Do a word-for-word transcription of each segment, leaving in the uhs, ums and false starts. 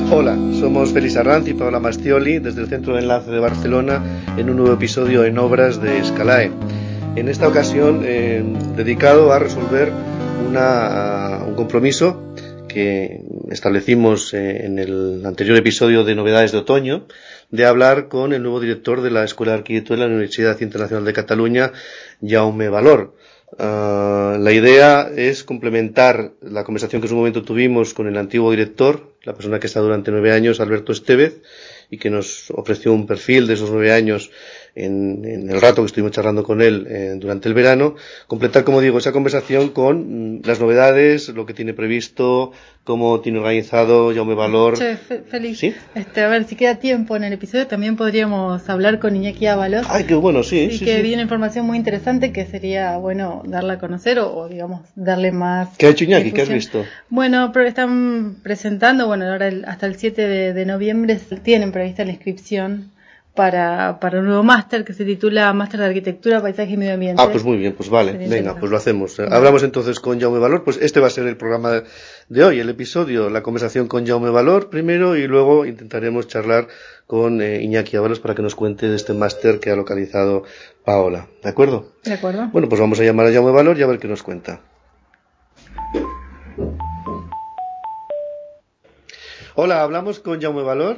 Hola, somos Félix Arranz y Paola Mastioli desde el Centro de Enlace de Barcelona en un nuevo episodio en Obras de Escalae. En esta ocasión eh, dedicado a resolver una, un compromiso que establecimos eh, en el anterior episodio de Novedades de Otoño, de hablar con el nuevo director de la Escuela de Arquitectura de la Universidad Internacional de Cataluña, Jaume Valor. Uh, la idea es complementar la conversación que en su momento tuvimos con el antiguo director, la persona que está durante nueve años, Alberto Estevez, y que nos ofreció un perfil de esos nueve años en, en el rato que estuvimos charlando con él eh, durante el verano. Completar, como digo, esa conversación con mm, las novedades, lo que tiene previsto, cómo tiene organizado Jaume Valor. Che, Félix, ¿Sí? este, a ver, si queda tiempo en el episodio, también podríamos hablar con Iñaki Ábalos. Ay, qué bueno, sí. Sí, sí que sí. viene información muy interesante que sería bueno darla a conocer o, o digamos, darle más. ¿Qué ha hecho Iñaki? difusión. ¿Qué has visto? Bueno, pero están presentando, bueno, ahora el, hasta el siete de, de noviembre tienen prevista la inscripción para, para un nuevo máster que se titula Máster de Arquitectura, Paisaje y Medio Ambiente. Ah, pues muy bien, pues vale, Sería venga, pues lo hacemos. Vale. Hablamos entonces con Jaume Valor, pues este va a ser el programa de hoy, el episodio, la conversación con Jaume Valor primero y luego intentaremos charlar con eh, Iñaki Ábalos para que nos cuente de este máster que ha localizado Paola, ¿de acuerdo? De acuerdo. Bueno, pues vamos a llamar a Jaume Valor y a ver qué nos cuenta. Hola, ¿hablamos con Jaume Valor?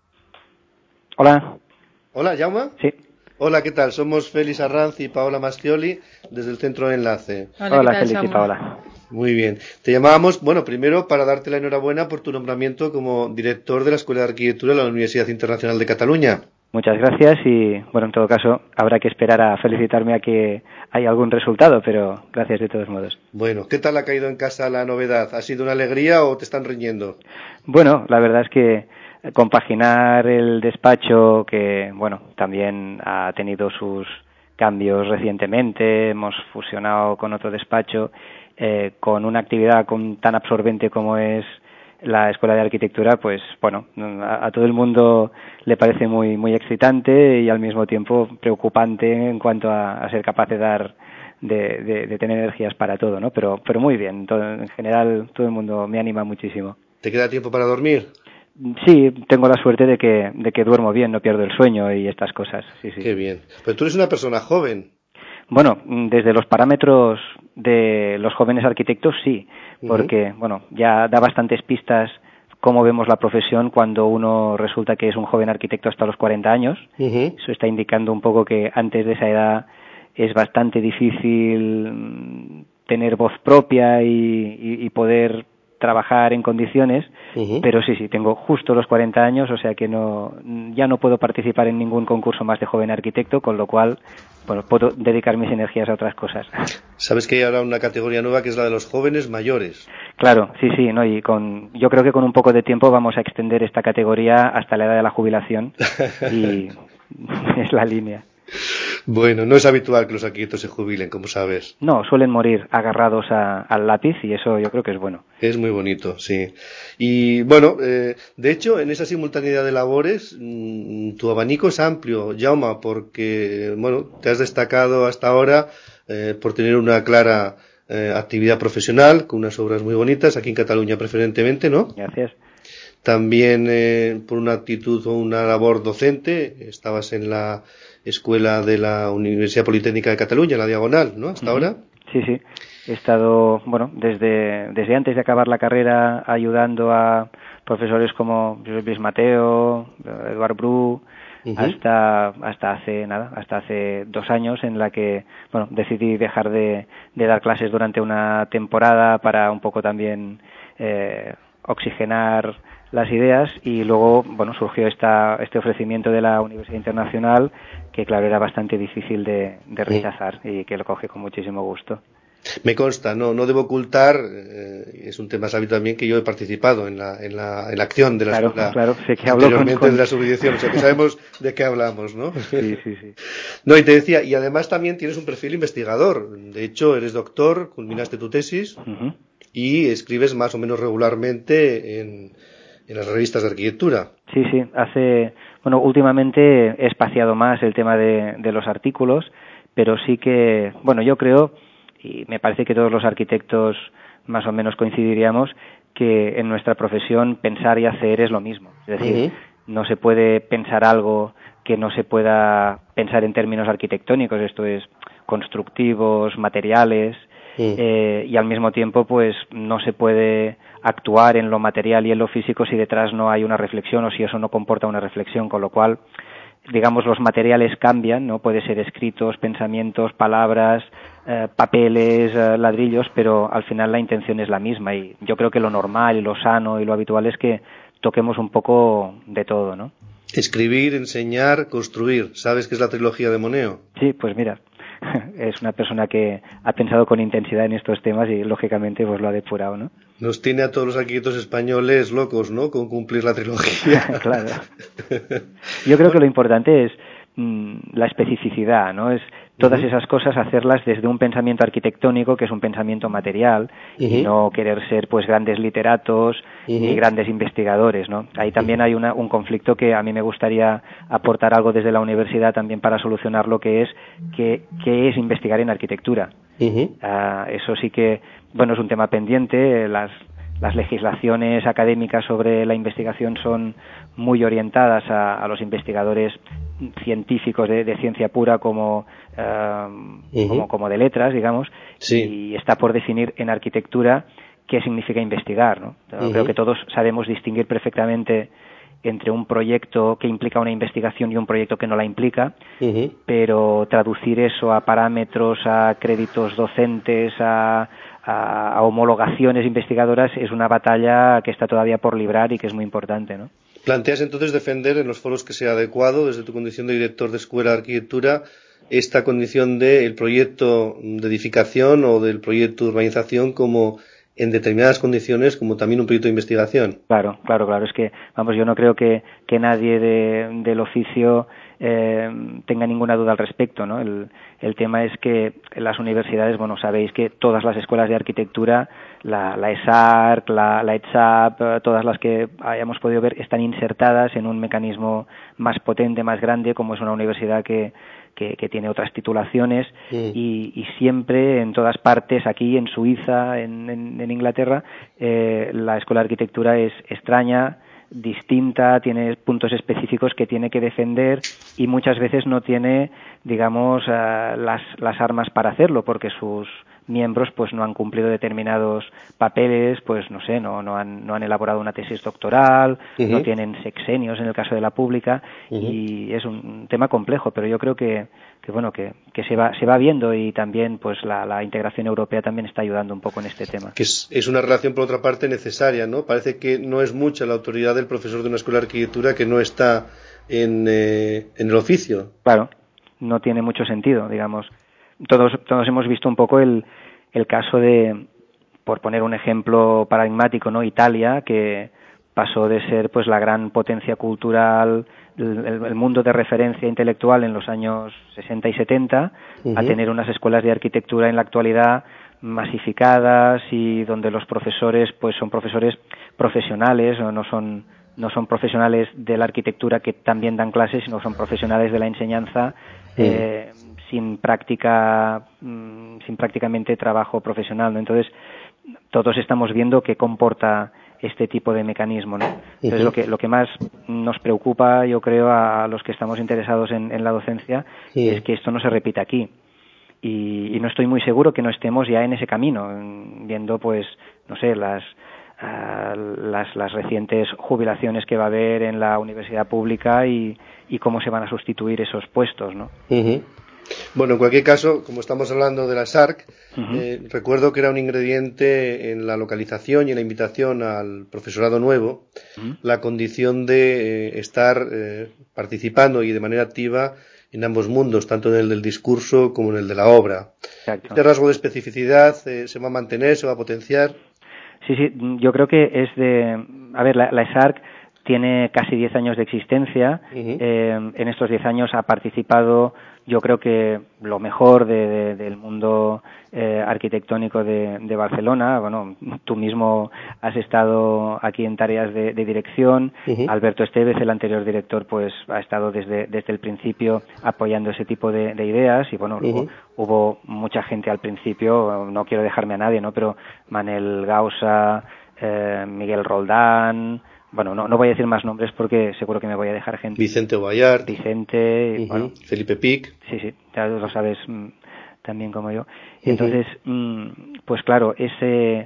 Hola. Hola, Jaume. Sí. Hola, ¿qué tal? Somos Félix Arranz y Paola Mastioli desde el Centro de Enlace. Hola, Hola ¿qué tal, Félix y Jaume? Paola. Muy bien. Te llamábamos, bueno, primero para darte la enhorabuena por tu nombramiento como director de la Escuela de Arquitectura de la Universidad Internacional de Cataluña. Muchas gracias y, bueno, en todo caso, habrá que esperar a felicitarme a que haya algún resultado, pero gracias de todos modos. Bueno, ¿qué tal ha caído en casa la novedad? ¿Ha sido una alegría o te están riñendo? Bueno, la verdad es que compaginar el despacho, que, bueno, también ha tenido sus cambios recientemente, hemos fusionado con otro despacho, eh, con una actividad con, tan absorbente como es la Escuela de Arquitectura, pues bueno, a, a todo el mundo le parece muy muy excitante y al mismo tiempo preocupante en cuanto a, a ser capaz de dar de, de, de tener energías para todo, ¿no? Pero pero muy bien, todo, en general todo el mundo me anima muchísimo. ¿Te queda tiempo para dormir? Sí, tengo la suerte de que de que duermo bien, no pierdo el sueño y estas cosas. Sí, sí. Qué bien. Pero tú eres una persona joven. Bueno, desde los parámetros de los jóvenes arquitectos sí, porque, uh-huh. bueno, ya da bastantes pistas cómo vemos la profesión cuando uno resulta que es un joven arquitecto hasta los cuarenta años. Uh-huh. Eso está indicando un poco que antes de esa edad es bastante difícil tener voz propia y, y, y poder trabajar en condiciones, uh-huh. pero sí, sí, tengo justo los cuarenta años, o sea que no ya no puedo participar en ningún concurso más de joven arquitecto, con lo cual, bueno, puedo dedicar mis energías a otras cosas. ¿Sabes que hay ahora una categoría nueva que es la de los jóvenes mayores? Claro, sí, sí, no, y con yo creo que con un poco de tiempo vamos a extender esta categoría hasta la edad de la jubilación y es la línea. Bueno, no es habitual que los arquitectos se jubilen, como sabes. No, suelen morir agarrados a, al lápiz y eso yo creo que es bueno. Es muy bonito, sí. Y bueno, eh, de hecho, en esa simultaneidad de labores, mmm, tu abanico es amplio, Jaume, porque, bueno, te has destacado hasta ahora eh, por tener una clara eh, actividad profesional, con unas obras muy bonitas, aquí en Cataluña preferentemente, ¿no? Gracias. También eh, por una actitud o una labor docente, estabas en la escuela de la Universidad Politécnica de Cataluña, la Diagonal, ¿no? Hasta uh-huh. ahora. Sí, sí. He estado, bueno, desde desde antes de acabar la carrera ayudando a profesores como Josep Luis Mateo, Eduard Bru, uh-huh. hasta hasta hace nada, hasta hace dos años en la que, bueno, decidí dejar de, de dar clases durante una temporada para un poco también eh, oxigenar las ideas y luego, bueno, surgió esta, este ofrecimiento de la Universidad Internacional que, claro, era bastante difícil de, de rechazar y que lo cogí con muchísimo gusto. Me consta, no no debo ocultar, eh, es un tema sabido también que yo he participado en la en la, en la acción de la claro, escuela claro, sé que hablo anteriormente con, con... de la subdirección, o sea que sabemos de qué hablamos, ¿no? Sí, sí, sí. No, y te decía, y además también tienes un perfil investigador, de hecho eres doctor, culminaste tu tesis uh-huh. y escribes más o menos regularmente en, en las revistas de arquitectura. Sí, sí, hace, bueno, últimamente he espaciado más el tema de, de los artículos, pero sí que, bueno, yo creo, y me parece que todos los arquitectos más o menos coincidiríamos, que en nuestra profesión pensar y hacer es lo mismo. Es decir, uh-huh. no se puede pensar algo que no se pueda pensar en términos arquitectónicos, esto es, constructivos, materiales, uh-huh. eh, y al mismo tiempo pues no se puede actuar en lo material y en lo físico si detrás no hay una reflexión o si eso no comporta una reflexión, con lo cual, digamos, los materiales cambian, ¿no? Puede ser escritos, pensamientos, palabras, eh, papeles, eh, ladrillos, pero al final la intención es la misma y yo creo que lo normal y lo sano y lo habitual es que toquemos un poco de todo, ¿no? Escribir, enseñar, construir. ¿Sabes qué es la trilogía de Moneo? Sí, pues mira, es una persona que ha pensado con intensidad en estos temas y lógicamente pues lo ha depurado, ¿no? Nos tiene a todos los arquitectos españoles locos, ¿no? Con cumplir la trilogía. Claro. Yo creo que lo importante es mmm, la especificidad, ¿no? Es todas uh-huh. esas cosas hacerlas desde un pensamiento arquitectónico que es un pensamiento material uh-huh. y no querer ser pues grandes literatos uh-huh. ni grandes investigadores, ¿no? Ahí también uh-huh. hay una, un conflicto que a mí me gustaría aportar algo desde la universidad también para solucionar lo que es que, que es investigar en arquitectura. Uh-huh. Uh, eso sí que, bueno, es un tema pendiente. Las Las legislaciones académicas sobre la investigación son muy orientadas a, a los investigadores científicos de, de ciencia pura como, uh, uh-huh. como, como de letras, digamos, sí. y está por definir en arquitectura qué significa investigar, ¿no? Uh-huh. Creo que todos sabemos distinguir perfectamente entre un proyecto que implica una investigación y un proyecto que no la implica, uh-huh. pero traducir eso a parámetros, a créditos docentes, a A, a homologaciones investigadoras es una batalla que está todavía por librar y que es muy importante, ¿no? Planteas entonces defender en los foros que sea adecuado, desde tu condición de director de escuela de arquitectura, esta condición del proyecto de edificación o del proyecto de urbanización como en determinadas condiciones, como también un proyecto de investigación. Claro, claro, claro. Es que, vamos, yo no creo que, que nadie de, del oficio eh, tenga ninguna duda al respecto, ¿no? El, el tema es que las universidades, bueno, sabéis que todas las escuelas de arquitectura, la, la ESARC, la, la ETSAP, todas las que hayamos podido ver, están insertadas en un mecanismo más potente, más grande, como es una universidad que Que, que tiene otras titulaciones sí. y, y siempre en todas partes, aquí en Suiza, en, en, en Inglaterra, eh, la escuela de arquitectura es extraña, distinta, tiene puntos específicos que tiene que defender y muchas veces no tiene, digamos, uh, las, las armas para hacerlo porque sus miembros pues no han cumplido determinados papeles, pues no sé, no no han no han elaborado una tesis doctoral, uh-huh. no tienen sexenios en el caso de la pública uh-huh. y es un tema complejo, pero yo creo que que bueno que, que se va se va viendo y también pues la, la integración europea también está ayudando un poco en este tema. Que es, es una relación por otra parte necesaria, ¿no? Parece que no es mucha la autoridad del profesor de una escuela de arquitectura que no está en, eh, en el oficio. Claro, no tiene mucho sentido, digamos. Todos todos hemos visto un poco el el caso de, por poner un ejemplo paradigmático, ¿no? Italia, que pasó de ser pues la gran potencia cultural, el, el mundo de referencia intelectual en los años sesenta y setenta, uh-huh. a tener unas escuelas de arquitectura en la actualidad masificadas y donde los profesores pues son profesores profesionales, o no son no son profesionales de la arquitectura que también dan clases, sino son profesionales de la enseñanza uh-huh. eh, sin práctica, sin prácticamente trabajo profesional, ¿no? Entonces, todos estamos viendo qué comporta este tipo de mecanismo, ¿no? Entonces, uh-huh. lo que lo que más nos preocupa, yo creo, a los que estamos interesados en, en la docencia, sí. es que esto no se repita aquí. Y, y no estoy muy seguro que no estemos ya en ese camino, viendo, pues, no sé, las uh, las, las recientes jubilaciones que va a haber en la universidad pública y, y cómo se van a sustituir esos puestos, ¿no? Uh-huh. Bueno, en cualquier caso, como estamos hablando de la ESARC, uh-huh. eh, recuerdo que era un ingrediente en la localización y en la invitación al profesorado nuevo, uh-huh. la condición de eh, estar eh, participando y de manera activa en ambos mundos, tanto en el del discurso como en el de la obra. Exacto. ¿Este rasgo de especificidad eh, se va a mantener, se va a potenciar? Sí, sí, yo creo que es de... A ver, la, la ESARC tiene casi diez años de existencia. Uh-huh. Eh, en estos diez años ha participado, yo creo que lo mejor de, de, del mundo eh, arquitectónico de, de Barcelona. Bueno, tú mismo has estado aquí en tareas de, de dirección. Uh-huh. Alberto Estevez, el anterior director, pues ha estado desde, desde el principio apoyando ese tipo de, de ideas. Y bueno, uh-huh. hubo, hubo mucha gente al principio, no quiero dejarme a nadie, ¿no? Pero Manel Gausa, eh, Miguel Roldán, bueno, no, no voy a decir más nombres porque seguro que me voy a dejar gente. Vicente Obayart. Vicente, uh-huh. bueno, Felipe Pic. Sí, sí, ya lo sabes mm, también como yo. Entonces, uh-huh. mm, pues claro, ese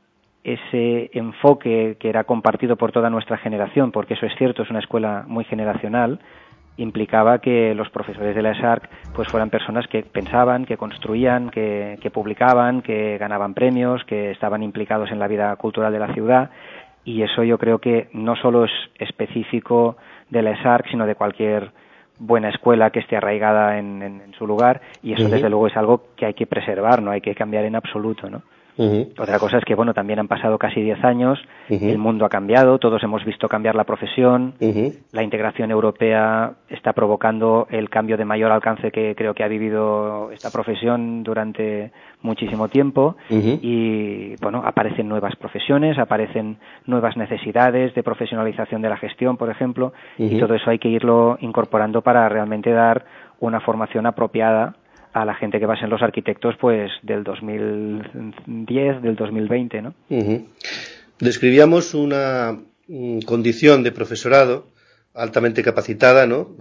ese enfoque que era compartido por toda nuestra generación, porque eso es cierto, es una escuela muy generacional, implicaba que los profesores de la ESARC pues fueran personas que pensaban, que construían, que, que publicaban, que ganaban premios, que estaban implicados en la vida cultural de la ciudad, y eso yo creo que no solo es específico de la ESARC, sino de cualquier buena escuela que esté arraigada en, en, en su lugar, y eso uh-huh. desde luego es algo que hay que preservar, no hay que cambiar en absoluto, ¿no? Uh-huh. Otra cosa es que, bueno, también han pasado casi diez años, uh-huh. el mundo ha cambiado, todos hemos visto cambiar la profesión, uh-huh. la integración europea está provocando el cambio de mayor alcance que creo que ha vivido esta profesión durante muchísimo tiempo, uh-huh. y, bueno, aparecen nuevas profesiones, aparecen nuevas necesidades de profesionalización de la gestión, por ejemplo, uh-huh. y todo eso hay que irlo incorporando para realmente dar una formación apropiada a la gente que va a ser los arquitectos pues del dos mil diez, del dos mil veinte, ¿no? Uh-huh. Describíamos una um, condición de profesorado altamente capacitada, ¿no? Uh-huh.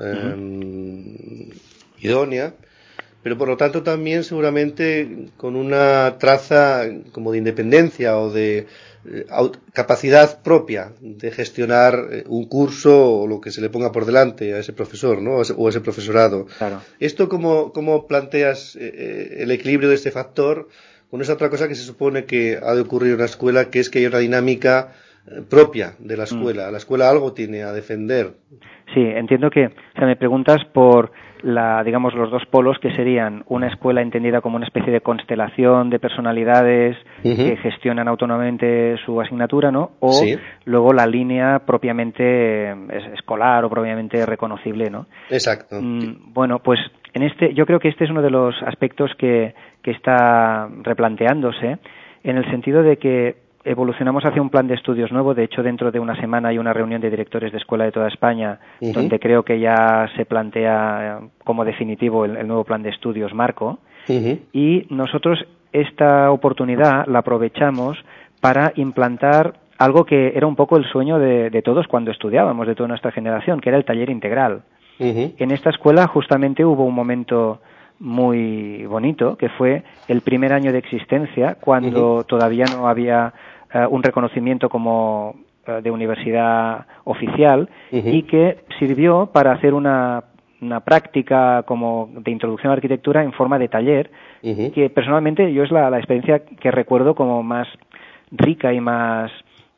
Eh, idónea, pero por lo tanto también seguramente con una traza como de independencia o de eh, capacidad propia de gestionar un curso o lo que se le ponga por delante a ese profesor, ¿no? O ese, o ese profesorado. Claro. ¿Esto cómo, cómo planteas eh, el equilibrio de este factor con esa otra cosa que se supone que ha de ocurrir en una escuela, que es que hay una dinámica eh, propia de la escuela? Mm. La escuela algo tiene a defender. Sí, entiendo que, o sea, me preguntas por la, digamos, los dos polos que serían una escuela entendida como una especie de constelación de personalidades uh-huh. que gestionan autónomamente su asignatura, ¿no? O sí. luego la línea propiamente escolar o propiamente reconocible, ¿no? Exacto. Mm, bueno, pues en este, yo creo que este es uno de los aspectos que, que está replanteándose, en el sentido de que evolucionamos hacia un plan de estudios nuevo. De hecho, dentro de una semana hay una reunión de directores de escuela de toda España, uh-huh. donde creo que ya se plantea como definitivo el, el nuevo plan de estudios marco. Uh-huh. Y nosotros esta oportunidad la aprovechamos para implantar algo que era un poco el sueño de, de todos cuando estudiábamos, de toda nuestra generación, que era el taller integral. Uh-huh. En esta escuela justamente hubo un momento muy bonito, que fue el primer año de existencia, cuando uh-huh. todavía no había uh, un reconocimiento como uh, de universidad oficial, uh-huh. y que sirvió para hacer una, una práctica como de introducción a la arquitectura en forma de taller, uh-huh. que personalmente yo es la, la experiencia que recuerdo como más rica y más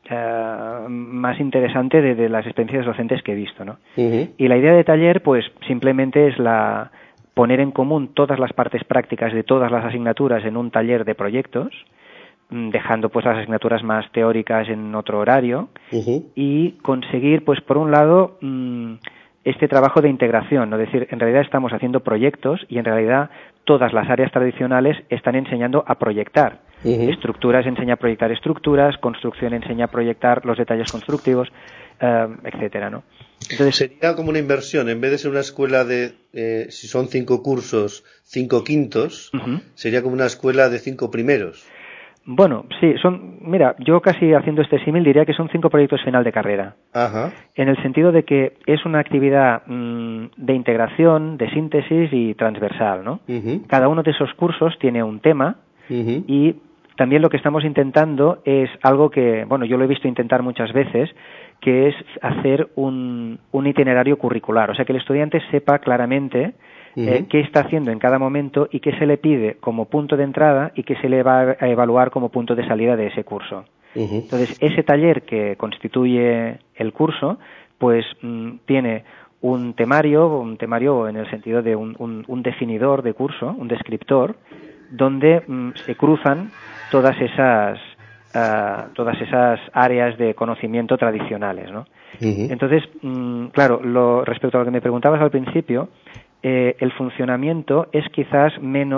Uh, más interesante de, de las experiencias docentes que he visto, ¿no? Uh-huh. Y la idea de taller, pues simplemente es la poner en común todas las partes prácticas de todas las asignaturas en un taller de proyectos, dejando pues las asignaturas más teóricas en otro horario, uh-huh. y conseguir, pues por un lado, mmm, este trabajo de integración, ¿no? Es decir, en realidad estamos haciendo proyectos y en realidad todas las áreas tradicionales están enseñando a proyectar. Uh-huh. Estructuras enseña a proyectar estructuras, construcción enseña a proyectar los detalles constructivos, eh, etcétera, ¿no? Entonces sería como una inversión, en vez de ser una escuela de, eh, si son cinco cursos, cinco quintos, uh-huh. sería como una escuela de cinco primeros. Bueno, sí, son, mira, yo casi haciendo este símil diría que son cinco proyectos final de carrera. Ajá. En el sentido de que es una actividad mmm, de integración, de síntesis y transversal, ¿no? Uh-huh. Cada uno de esos cursos tiene un tema, uh-huh. y también lo que estamos intentando es algo que, bueno, yo lo he visto intentar muchas veces, que es hacer un, un itinerario curricular, o sea, que el estudiante sepa claramente uh-huh. eh, qué está haciendo en cada momento y qué se le pide como punto de entrada y qué se le va a evaluar como punto de salida de ese curso. Uh-huh. Entonces, ese taller que constituye el curso, pues mmm, tiene un temario, un temario en el sentido de un, un, un definidor de curso, un descriptor, donde mmm, se cruzan todas esas uh, todas esas áreas de conocimiento tradicionales, ¿no? Uh-huh. Entonces, mmm, claro, lo, respecto a lo que me preguntabas al principio, eh, el funcionamiento es quizás menos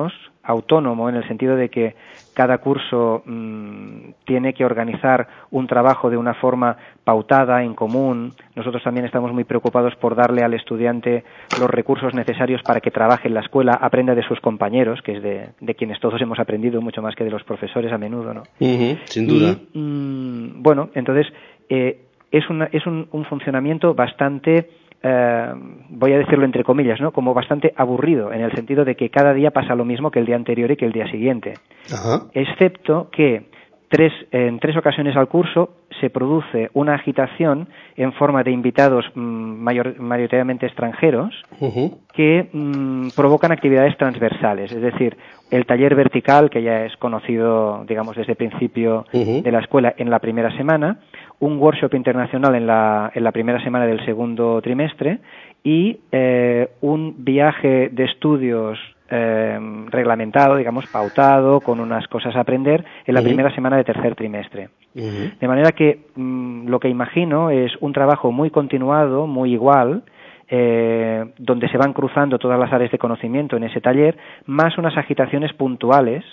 autónomo en el sentido de que cada curso mmm, tiene que organizar un trabajo de una forma pautada, en común. Nosotros también estamos muy preocupados por darle al estudiante los recursos necesarios para que trabaje en la escuela, aprenda de sus compañeros, que es de, de quienes todos hemos aprendido mucho más que de los profesores a menudo, ¿no? Uh-huh, sin duda. Y, mmm, bueno, entonces eh, es, una, es un, un funcionamiento bastante... Eh, voy a decirlo entre comillas, ¿no? Como bastante aburrido, en el sentido de que cada día pasa lo mismo que el día anterior y que el día siguiente. Ajá. Excepto que tres, en tres ocasiones al curso se produce una agitación en forma de invitados mmm, mayor, mayoritariamente extranjeros uh-huh. que mmm, provocan actividades transversales, es decir, el taller vertical, que ya es conocido, digamos, desde el principio uh-huh. de la escuela en la primera semana, un workshop internacional en la, en la primera semana del segundo trimestre y eh, un viaje de estudios eh, reglamentado, digamos, pautado, con unas cosas a aprender en la uh-huh. primera semana de tercer trimestre. Uh-huh. De manera que mmm, lo que imagino es un trabajo muy continuado, muy igual, eh, donde se van cruzando todas las áreas de conocimiento en ese taller, más unas agitaciones puntuales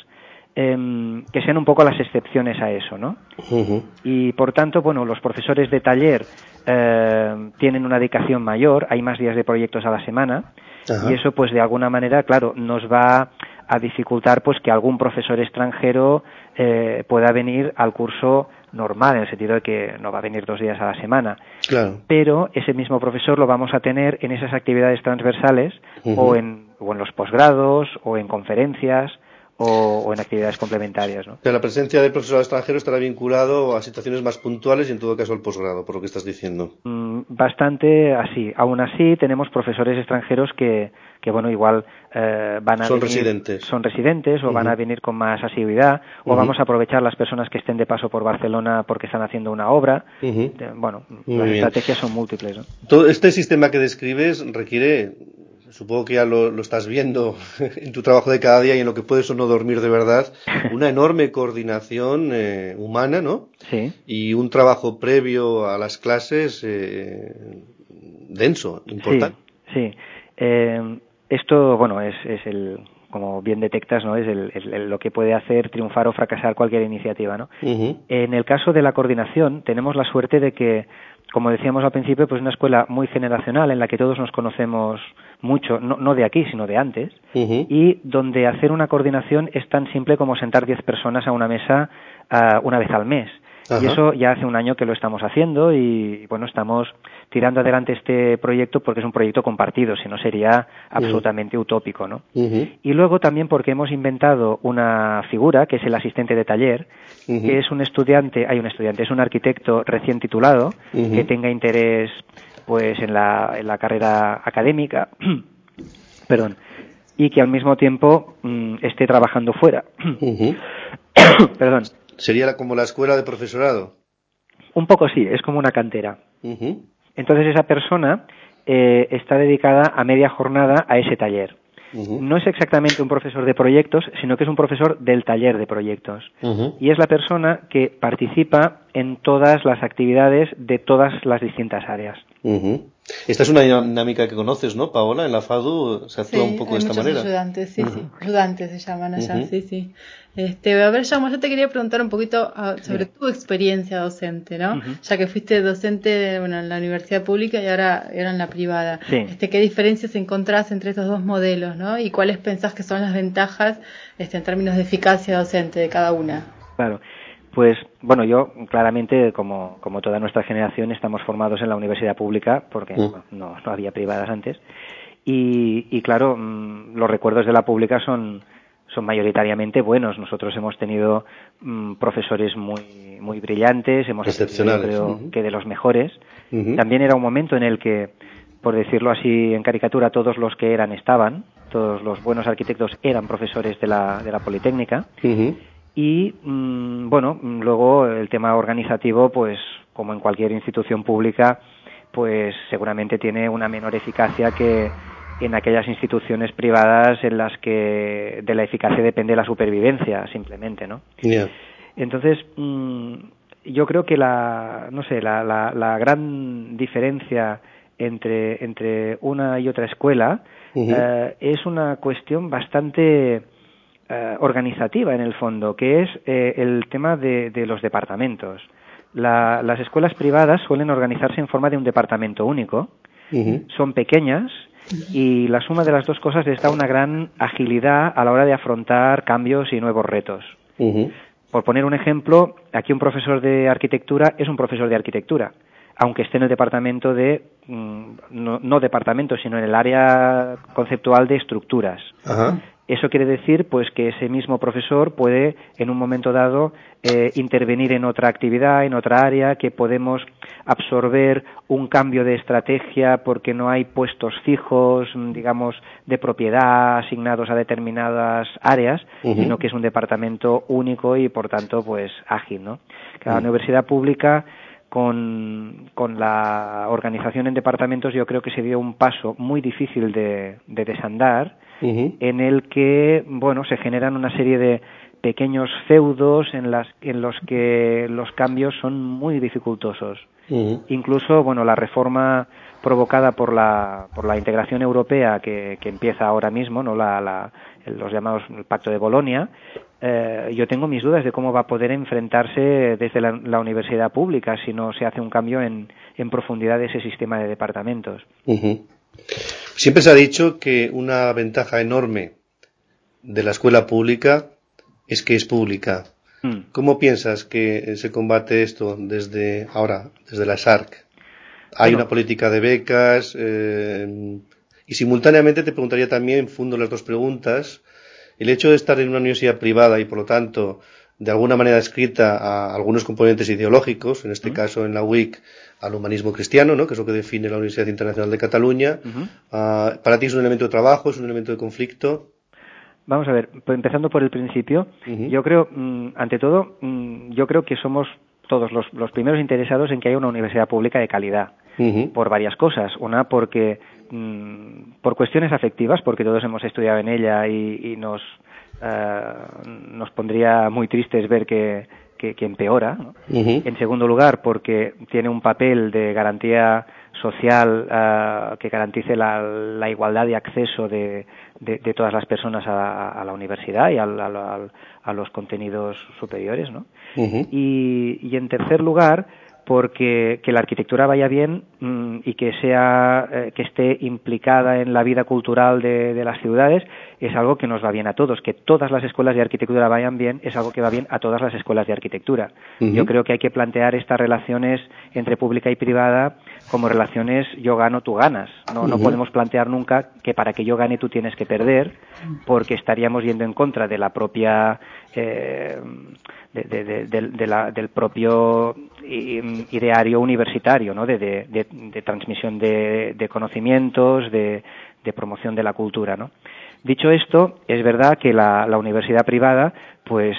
eh, que sean un poco las excepciones a eso, ¿no? Uh-huh. Y por tanto, bueno, los profesores de taller eh, tienen una dedicación mayor, hay más días de proyectos a la semana. Ajá. Y eso, pues, de alguna manera, claro, nos va a dificultar, pues, que algún profesor extranjero eh, pueda venir al curso normal, en el sentido de que no va a venir dos días a la semana. Claro. Pero ese mismo profesor lo vamos a tener en esas actividades transversales uh-huh. o en o en los posgrados o en conferencias o, o en actividades complementarias, ¿no? Pero la presencia del profesor extranjero estará vinculado a situaciones más puntuales y en todo caso al posgrado, por lo que estás diciendo. Mm, bastante así. Aún así tenemos profesores extranjeros que, que bueno, igual eh, van a son venir, residentes. son residentes o uh-huh. van a venir con más asiduidad o uh-huh. vamos a aprovechar las personas que estén de paso por Barcelona porque están haciendo una obra. Uh-huh. De, bueno, Muy las bien. estrategias son múltiples, ¿no? Todo este sistema que describes requiere, supongo que ya lo, lo estás viendo en tu trabajo de cada día y en lo que puedes o no dormir de verdad, una enorme coordinación eh, humana, ¿no? Sí. Y un trabajo previo a las clases eh, denso, importante. Sí, sí. Eh, esto, bueno, es, es el, como bien detectas, ¿no? Es el, el, lo que puede hacer triunfar o fracasar cualquier iniciativa, ¿no? Uh-huh. En el caso de la coordinación, tenemos la suerte de que, como decíamos al principio, pues una escuela muy generacional en la que todos nos conocemos mucho, no, no de aquí, sino de antes, uh-huh. y donde hacer una coordinación es tan simple como sentar diez personas a una mesa uh, una vez al mes. Ajá. Y eso ya hace un año que lo estamos haciendo y, bueno, estamos tirando adelante este proyecto porque es un proyecto compartido, si no sería absolutamente uh-huh. utópico, ¿no? Uh-huh. Y luego también porque hemos inventado una figura que es el asistente de taller, uh-huh. que es un estudiante, hay un estudiante, es un arquitecto recién titulado, uh-huh. que tenga interés pues en la, en la carrera académica, perdón, y que al mismo tiempo mmm, esté trabajando fuera. Uh-huh. Perdón. ¿Sería como la escuela de profesorado? Un poco sí, es como una cantera. Uh-huh. Entonces esa persona eh, está dedicada a media jornada a ese taller. Uh-huh. No es exactamente un profesor de proyectos, sino que es un profesor del taller de proyectos. Uh-huh. Y es la persona que participa en todas las actividades de todas las distintas áreas. Uh-huh. Esta es una dinámica que conoces, ¿no, Paola? En la FADU se actúa sí, un poco de hay esta muchos manera. ayudantes, sí, uh-huh. sí. Ayudantes se llaman allá, uh-huh. sí, sí. Este, a ver, Jaume, yo te quería preguntar un poquito uh, sobre sí. tu experiencia docente, ¿no? Uh-huh. Ya que fuiste docente, bueno, en la universidad pública y ahora, ahora en la privada. Sí. Este, ¿qué diferencias encontrás entre estos dos modelos, ¿no? Y cuáles pensás que son las ventajas este, en términos de eficacia docente de cada una? Claro. Pues, bueno, yo claramente, como, como toda nuestra generación, estamos formados en la universidad pública, porque uh-huh. no, no había privadas antes, y, y claro, mmm, los recuerdos de la pública son, son mayoritariamente buenos. Nosotros hemos tenido mmm, profesores muy, muy brillantes, hemos excepcionales, tenido, creo, uh-huh. que de los mejores. Uh-huh. También era un momento en el que, por decirlo así en caricatura, todos los que eran estaban, todos los buenos arquitectos eran profesores de la, de la Politécnica. Uh-huh. Y, mmm, bueno, luego el tema organizativo, pues, como en cualquier institución pública, pues seguramente tiene una menor eficacia que en aquellas instituciones privadas en las que de la eficacia depende la supervivencia, simplemente, ¿no? Yeah. Entonces, mmm, yo creo que la, no sé, la, la, la gran diferencia entre, entre una y otra escuela uh-huh. eh, es una cuestión bastante... eh, organizativa en el fondo, que es eh, el tema de, de los departamentos. La, las escuelas privadas suelen organizarse en forma de un departamento único, uh-huh. son pequeñas y la suma de las dos cosas les da una gran agilidad a la hora de afrontar cambios y nuevos retos. Uh-huh. Por poner un ejemplo, aquí un profesor de arquitectura es un profesor de arquitectura, aunque esté en el departamento de, no, no departamento, sino en el área conceptual de estructuras. Uh-huh. Eso quiere decir pues que ese mismo profesor puede en un momento dado eh, intervenir en otra actividad, en otra área, que podemos absorber un cambio de estrategia porque no hay puestos fijos, digamos, de propiedad asignados a determinadas áreas, uh-huh. sino que es un departamento único y por tanto pues ágil, ¿no? Cada uh-huh. universidad pública con, con la organización en departamentos yo creo que se dio un paso muy difícil de, de desandar, uh-huh. en el que, bueno, se generan una serie de pequeños feudos en, las, en los que los cambios son muy dificultosos. Uh-huh. Incluso, bueno, la reforma provocada por la, por la integración europea que, que empieza ahora mismo, ¿no? La, la, los llamados el Pacto de Bolonia, eh, yo tengo mis dudas de cómo va a poder enfrentarse desde la, la universidad pública si no se hace un cambio en, en profundidad de ese sistema de departamentos. Uh-huh. Siempre se ha dicho que una ventaja enorme de la escuela pública es que es pública. Mm. ¿Cómo piensas que se combate esto desde ahora, desde la S A R C? Hay bueno. una política de becas eh, y simultáneamente te preguntaría también, fundo las dos preguntas, el hecho de estar en una universidad privada y por lo tanto de alguna manera escrita a algunos componentes ideológicos, en este uh-huh. caso en la U I C al humanismo cristiano, ¿no? Que es lo que define la Universidad Internacional de Cataluña. Uh-huh. Uh, ¿Para ti es un elemento de trabajo, es un elemento de conflicto? Vamos a ver, empezando por el principio, uh-huh. yo creo, mmm, ante todo, mmm, yo creo que somos todos los, los primeros interesados en que haya una universidad pública de calidad, uh-huh. por varias cosas. Una, porque mmm, por cuestiones afectivas, porque todos hemos estudiado en ella y, y nos uh, nos pondría muy tristes ver que, que, que empeora, ¿no? Uh-huh. En segundo lugar, porque tiene un papel de garantía social uh, que garantice la, la igualdad de acceso de, de, de todas las personas a, a la universidad y al, al, a los contenidos superiores, ¿no? Uh-huh. Y, y en tercer lugar, porque que la arquitectura vaya bien mmm, y que sea eh, que esté implicada en la vida cultural de, de las ciudades es algo que nos va bien a todos. Que todas las escuelas de arquitectura vayan bien es algo que va bien a todas las escuelas de arquitectura. Uh-huh. Yo creo que hay que plantear estas relaciones entre pública y privada como relaciones yo gano, tú ganas. No, uh-huh. no podemos plantear nunca que para que yo gane tú tienes que perder, porque estaríamos yendo en contra de la propia eh, de, de, de, de, de la, del propio ideario universitario, ¿no? De, de, de, de transmisión de, de conocimientos, de, de promoción de la cultura, ¿no? Dicho esto, es verdad que la, la universidad privada, pues,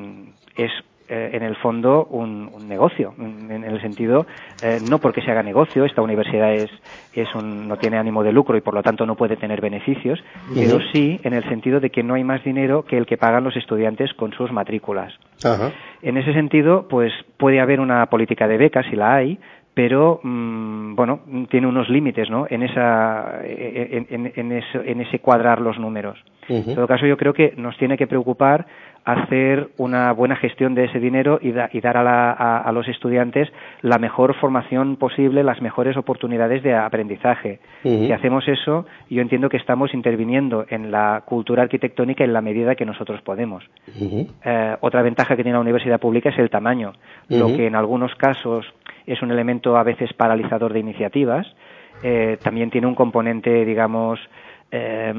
es eh, en el fondo un, un negocio, en el sentido, eh, no porque se haga negocio, esta universidad es, es un, no tiene ánimo de lucro y por lo tanto no puede tener beneficios, uh-huh. pero sí en el sentido de que no hay más dinero que el que pagan los estudiantes con sus matrículas. Uh-huh. En ese sentido, pues puede haber una política de becas, si la hay, pero mmm, bueno, tiene unos límites, ¿no? En esa, en, en, en, eso, en ese cuadrar los números. Uh-huh. En todo caso, yo creo que nos tiene que preocupar hacer una buena gestión de ese dinero y, da, y dar a, la, a, a los estudiantes la mejor formación posible, las mejores oportunidades de aprendizaje. Uh-huh. Si hacemos eso, yo entiendo que estamos interviniendo en la cultura arquitectónica en la medida que nosotros podemos. Uh-huh. Eh, otra ventaja que tiene la universidad pública es el tamaño, uh-huh. lo que en algunos casos es un elemento a veces paralizador de iniciativas, eh, también tiene un componente, digamos, eh,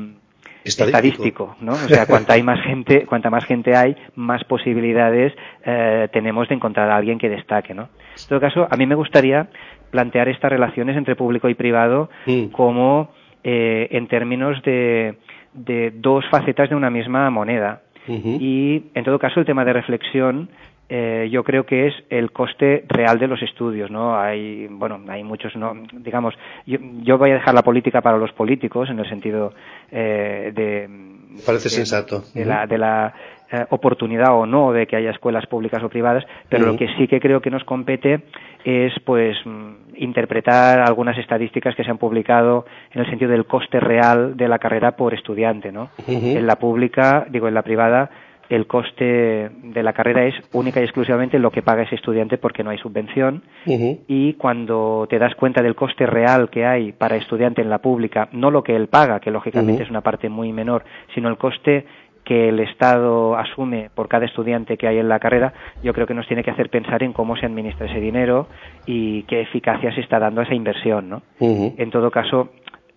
estadístico, ¿no? O sea, cuanta hay más gente, cuanta más gente hay, más posibilidades eh, tenemos de encontrar a alguien que destaque, ¿no? En todo caso, a mí me gustaría plantear estas relaciones entre público y privado mm. como eh, en términos de, de dos facetas de una misma moneda. Uh-huh. Y, en todo caso, el tema de reflexión Eh, yo creo que es el coste real de los estudios, ¿no? Hay, bueno, hay muchos, no, digamos, yo, yo voy a dejar la política para los políticos en el sentido eh, de parece de, sensato de la de la eh, oportunidad o no de que haya escuelas públicas o privadas, pero uh-huh. lo que sí que creo que nos compete es pues interpretar algunas estadísticas que se han publicado en el sentido del coste real de la carrera por estudiante, ¿no? Uh-huh. En la pública, digo, en la privada, el coste de la carrera es única y exclusivamente lo que paga ese estudiante porque no hay subvención, uh-huh. y cuando te das cuenta del coste real que hay para estudiante en la pública, no lo que él paga, que lógicamente uh-huh. es una parte muy menor, sino el coste que el Estado asume por cada estudiante que hay en la carrera, yo creo que nos tiene que hacer pensar en cómo se administra ese dinero y qué eficacia se está dando a esa inversión, ¿no? Uh-huh. En todo caso,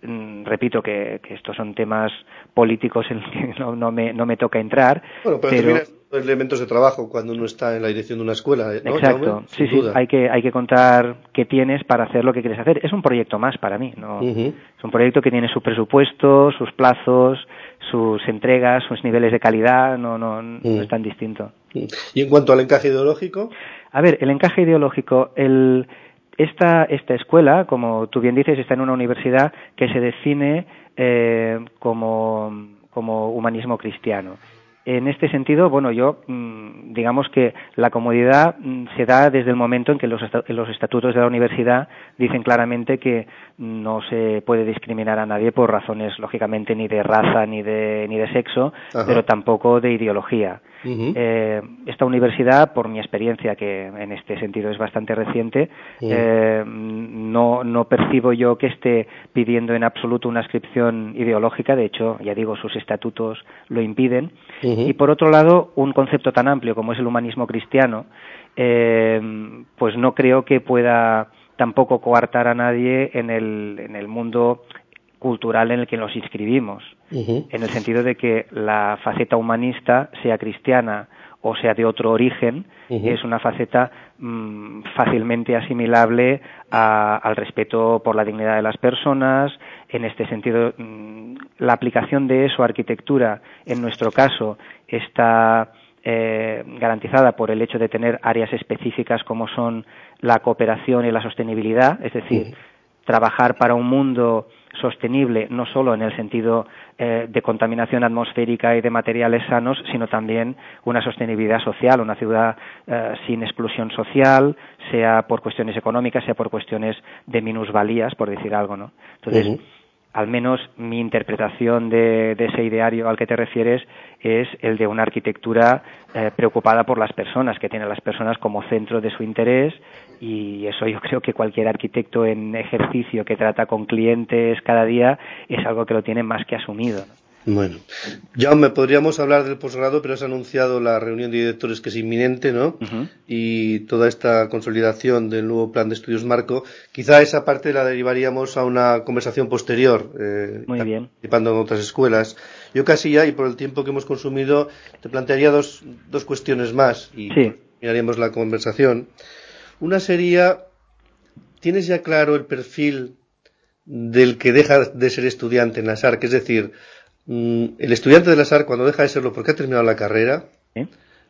repito que, que estos son temas políticos en los que no, no, me, no me toca entrar. Bueno, pero, pero... miras elementos de trabajo cuando uno está en la dirección de una escuela, ¿no? Exacto, sí, sí, hay que, hay que contar qué tienes para hacer lo que quieres hacer. Es un proyecto más para mí, ¿no? Uh-huh. Es un proyecto que tiene su presupuesto, sus plazos, sus entregas, sus niveles de calidad, no, no, uh-huh. no es tan distinto. Uh-huh. ¿Y en cuanto al encaje ideológico? A ver, el encaje ideológico, el... Esta, esta escuela, como tú bien dices, está en una universidad que se define eh, como, como humanismo cristiano. En este sentido, bueno, yo, digamos que la comodidad se da desde el momento en que los, los estatutos de la universidad dicen claramente que no se puede discriminar a nadie por razones, lógicamente, ni de raza ni de, ni de sexo, Ajá. pero tampoco de ideología. Uh-huh. Eh, esta universidad, por mi experiencia, que en este sentido es bastante reciente, uh-huh. eh, no, no percibo yo que esté pidiendo en absoluto una adscripción ideológica. De hecho, ya digo, sus estatutos lo impiden. Uh-huh. Y por otro lado, un concepto tan amplio como es el humanismo cristiano, eh, pues no creo que pueda tampoco coartar a nadie en el, en el mundo cultural en el que nos inscribimos, uh-huh. en el sentido de que la faceta humanista, sea cristiana o sea de otro origen, uh-huh. es una faceta mmm, fácilmente asimilable a, al respeto por la dignidad de las personas. En este sentido, mmm, la aplicación de eso a arquitectura, en nuestro caso, está eh, garantizada por el hecho de tener áreas específicas como son la cooperación y la sostenibilidad, es decir, uh-huh. trabajar para un mundo sostenible, no solo en el sentido eh, de contaminación atmosférica y de materiales sanos, sino también una sostenibilidad social, una ciudad eh, sin exclusión social, sea por cuestiones económicas, sea por cuestiones de minusvalías, por decir algo, ¿no? Entonces, uh-huh. al menos mi interpretación de, de ese ideario al que te refieres es el de una arquitectura eh, preocupada por las personas, que tiene a las personas como centro de su interés, y eso yo creo que cualquier arquitecto en ejercicio que trata con clientes cada día es algo que lo tiene más que asumido, ¿no? Bueno, Jaume, podríamos hablar del posgrado, pero has anunciado la reunión de directores que es inminente, ¿no? Uh-huh. Y toda esta consolidación del nuevo plan de estudios marco, quizá esa parte la derivaríamos a una conversación posterior, eh, Muy bien. participando en otras escuelas. Yo casi ya, y por el tiempo que hemos consumido, te plantearía dos, dos cuestiones más y sí. miraríamos la conversación. Una sería, ¿tienes ya claro el perfil del que deja de ser estudiante en la S A R C? Es decir, el estudiante de la S A R C, cuando deja de serlo porque ha terminado la carrera, ¿Eh?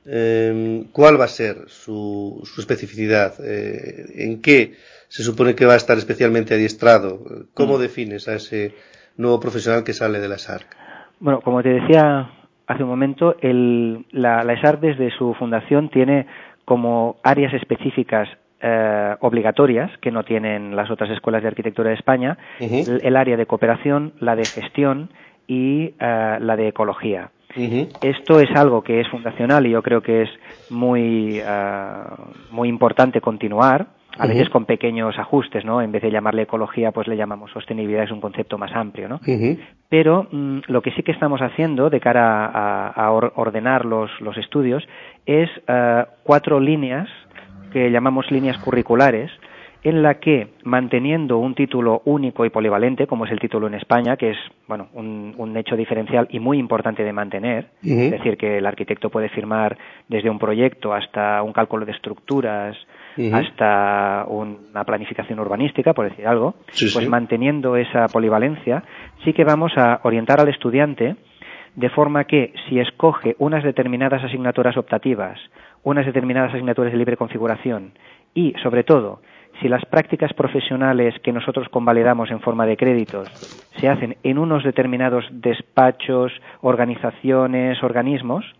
Eh, ¿cuál va a ser su, su especificidad? Eh, ¿En qué se supone que va a estar especialmente adiestrado? ¿Cómo mm. defines a ese nuevo profesional que sale de la S A R C? Bueno, como te decía hace un momento, el, la, la S A R C desde su fundación tiene como áreas específicas eh, obligatorias que no tienen las otras escuelas de arquitectura de España, uh-huh. el, el área de cooperación, la de gestión y uh, la de ecología. Uh-huh. Esto es algo que es fundacional y yo creo que es muy uh, muy importante continuar, a uh-huh. veces con pequeños ajustes, ¿no? En vez de llamarle ecología, pues le llamamos sostenibilidad, es un concepto más amplio, ¿no? Uh-huh. Pero mm, lo que sí que estamos haciendo de cara a, a or- ordenar los, los estudios es uh, cuatro líneas que llamamos líneas curriculares, en la que, manteniendo un título único y polivalente, como es el título en España, que es bueno un, un hecho diferencial y muy importante de mantener, uh-huh. es decir, que el arquitecto puede firmar desde un proyecto hasta un cálculo de estructuras, uh-huh. hasta una planificación urbanística, por decir algo, sí, pues sí. manteniendo esa polivalencia, sí que vamos a orientar al estudiante de forma que, si escoge unas determinadas asignaturas optativas, unas determinadas asignaturas de libre configuración y, sobre todo, si las prácticas profesionales que nosotros convalidamos en forma de créditos se hacen en unos determinados despachos, organizaciones, organismos,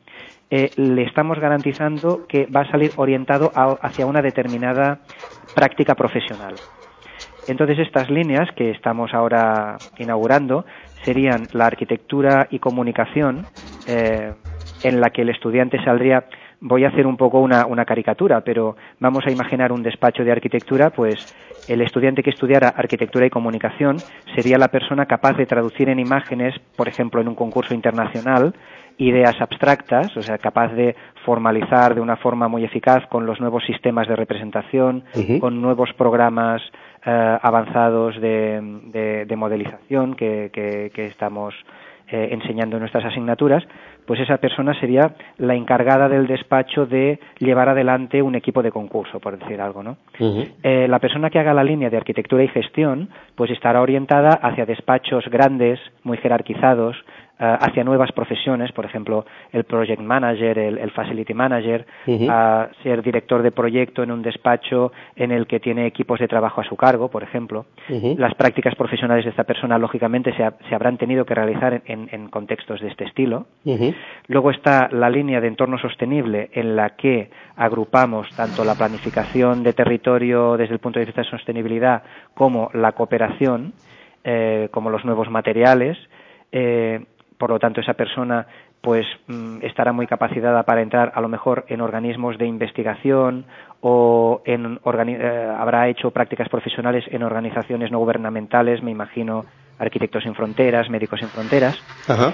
eh, le estamos garantizando que va a salir orientado a, hacia una determinada práctica profesional. Entonces, estas líneas que estamos ahora inaugurando serían la arquitectura y comunicación, eh, en la que el estudiante saldría. Voy a hacer un poco una, una caricatura, pero vamos a imaginar un despacho de arquitectura, pues el estudiante que estudiara arquitectura y comunicación sería la persona capaz de traducir en imágenes, por ejemplo, en un concurso internacional, ideas abstractas, o sea, capaz de formalizar de una forma muy eficaz con los nuevos sistemas de representación, uh-huh. con nuevos programas eh, avanzados de, de, de modelización que, que, que estamos eh, enseñando en nuestras asignaturas. Pues esa persona sería la encargada del despacho de llevar adelante un equipo de concurso, por decir algo, ¿no? Uh-huh. Eh, la persona que haga la línea de arquitectura y gestión, pues estará orientada hacia despachos grandes, muy jerarquizados, uh, hacia nuevas profesiones, por ejemplo, el project manager, el, el facility manager, uh-huh. a ser director de proyecto en un despacho en el que tiene equipos de trabajo a su cargo, por ejemplo. Uh-huh. Las prácticas profesionales de esta persona, lógicamente, se, ha, se habrán tenido que realizar en, en contextos de este estilo. Uh-huh. Luego está la línea de entorno sostenible, en la que agrupamos tanto la planificación de territorio desde el punto de vista de sostenibilidad como la cooperación, eh, como los nuevos materiales. Eh, por lo tanto, esa persona pues estará muy capacitada para entrar a lo mejor en organismos de investigación o en organi- eh, habrá hecho prácticas profesionales en organizaciones no gubernamentales, me imagino Arquitectos Sin Fronteras, Médicos Sin Fronteras. Ajá.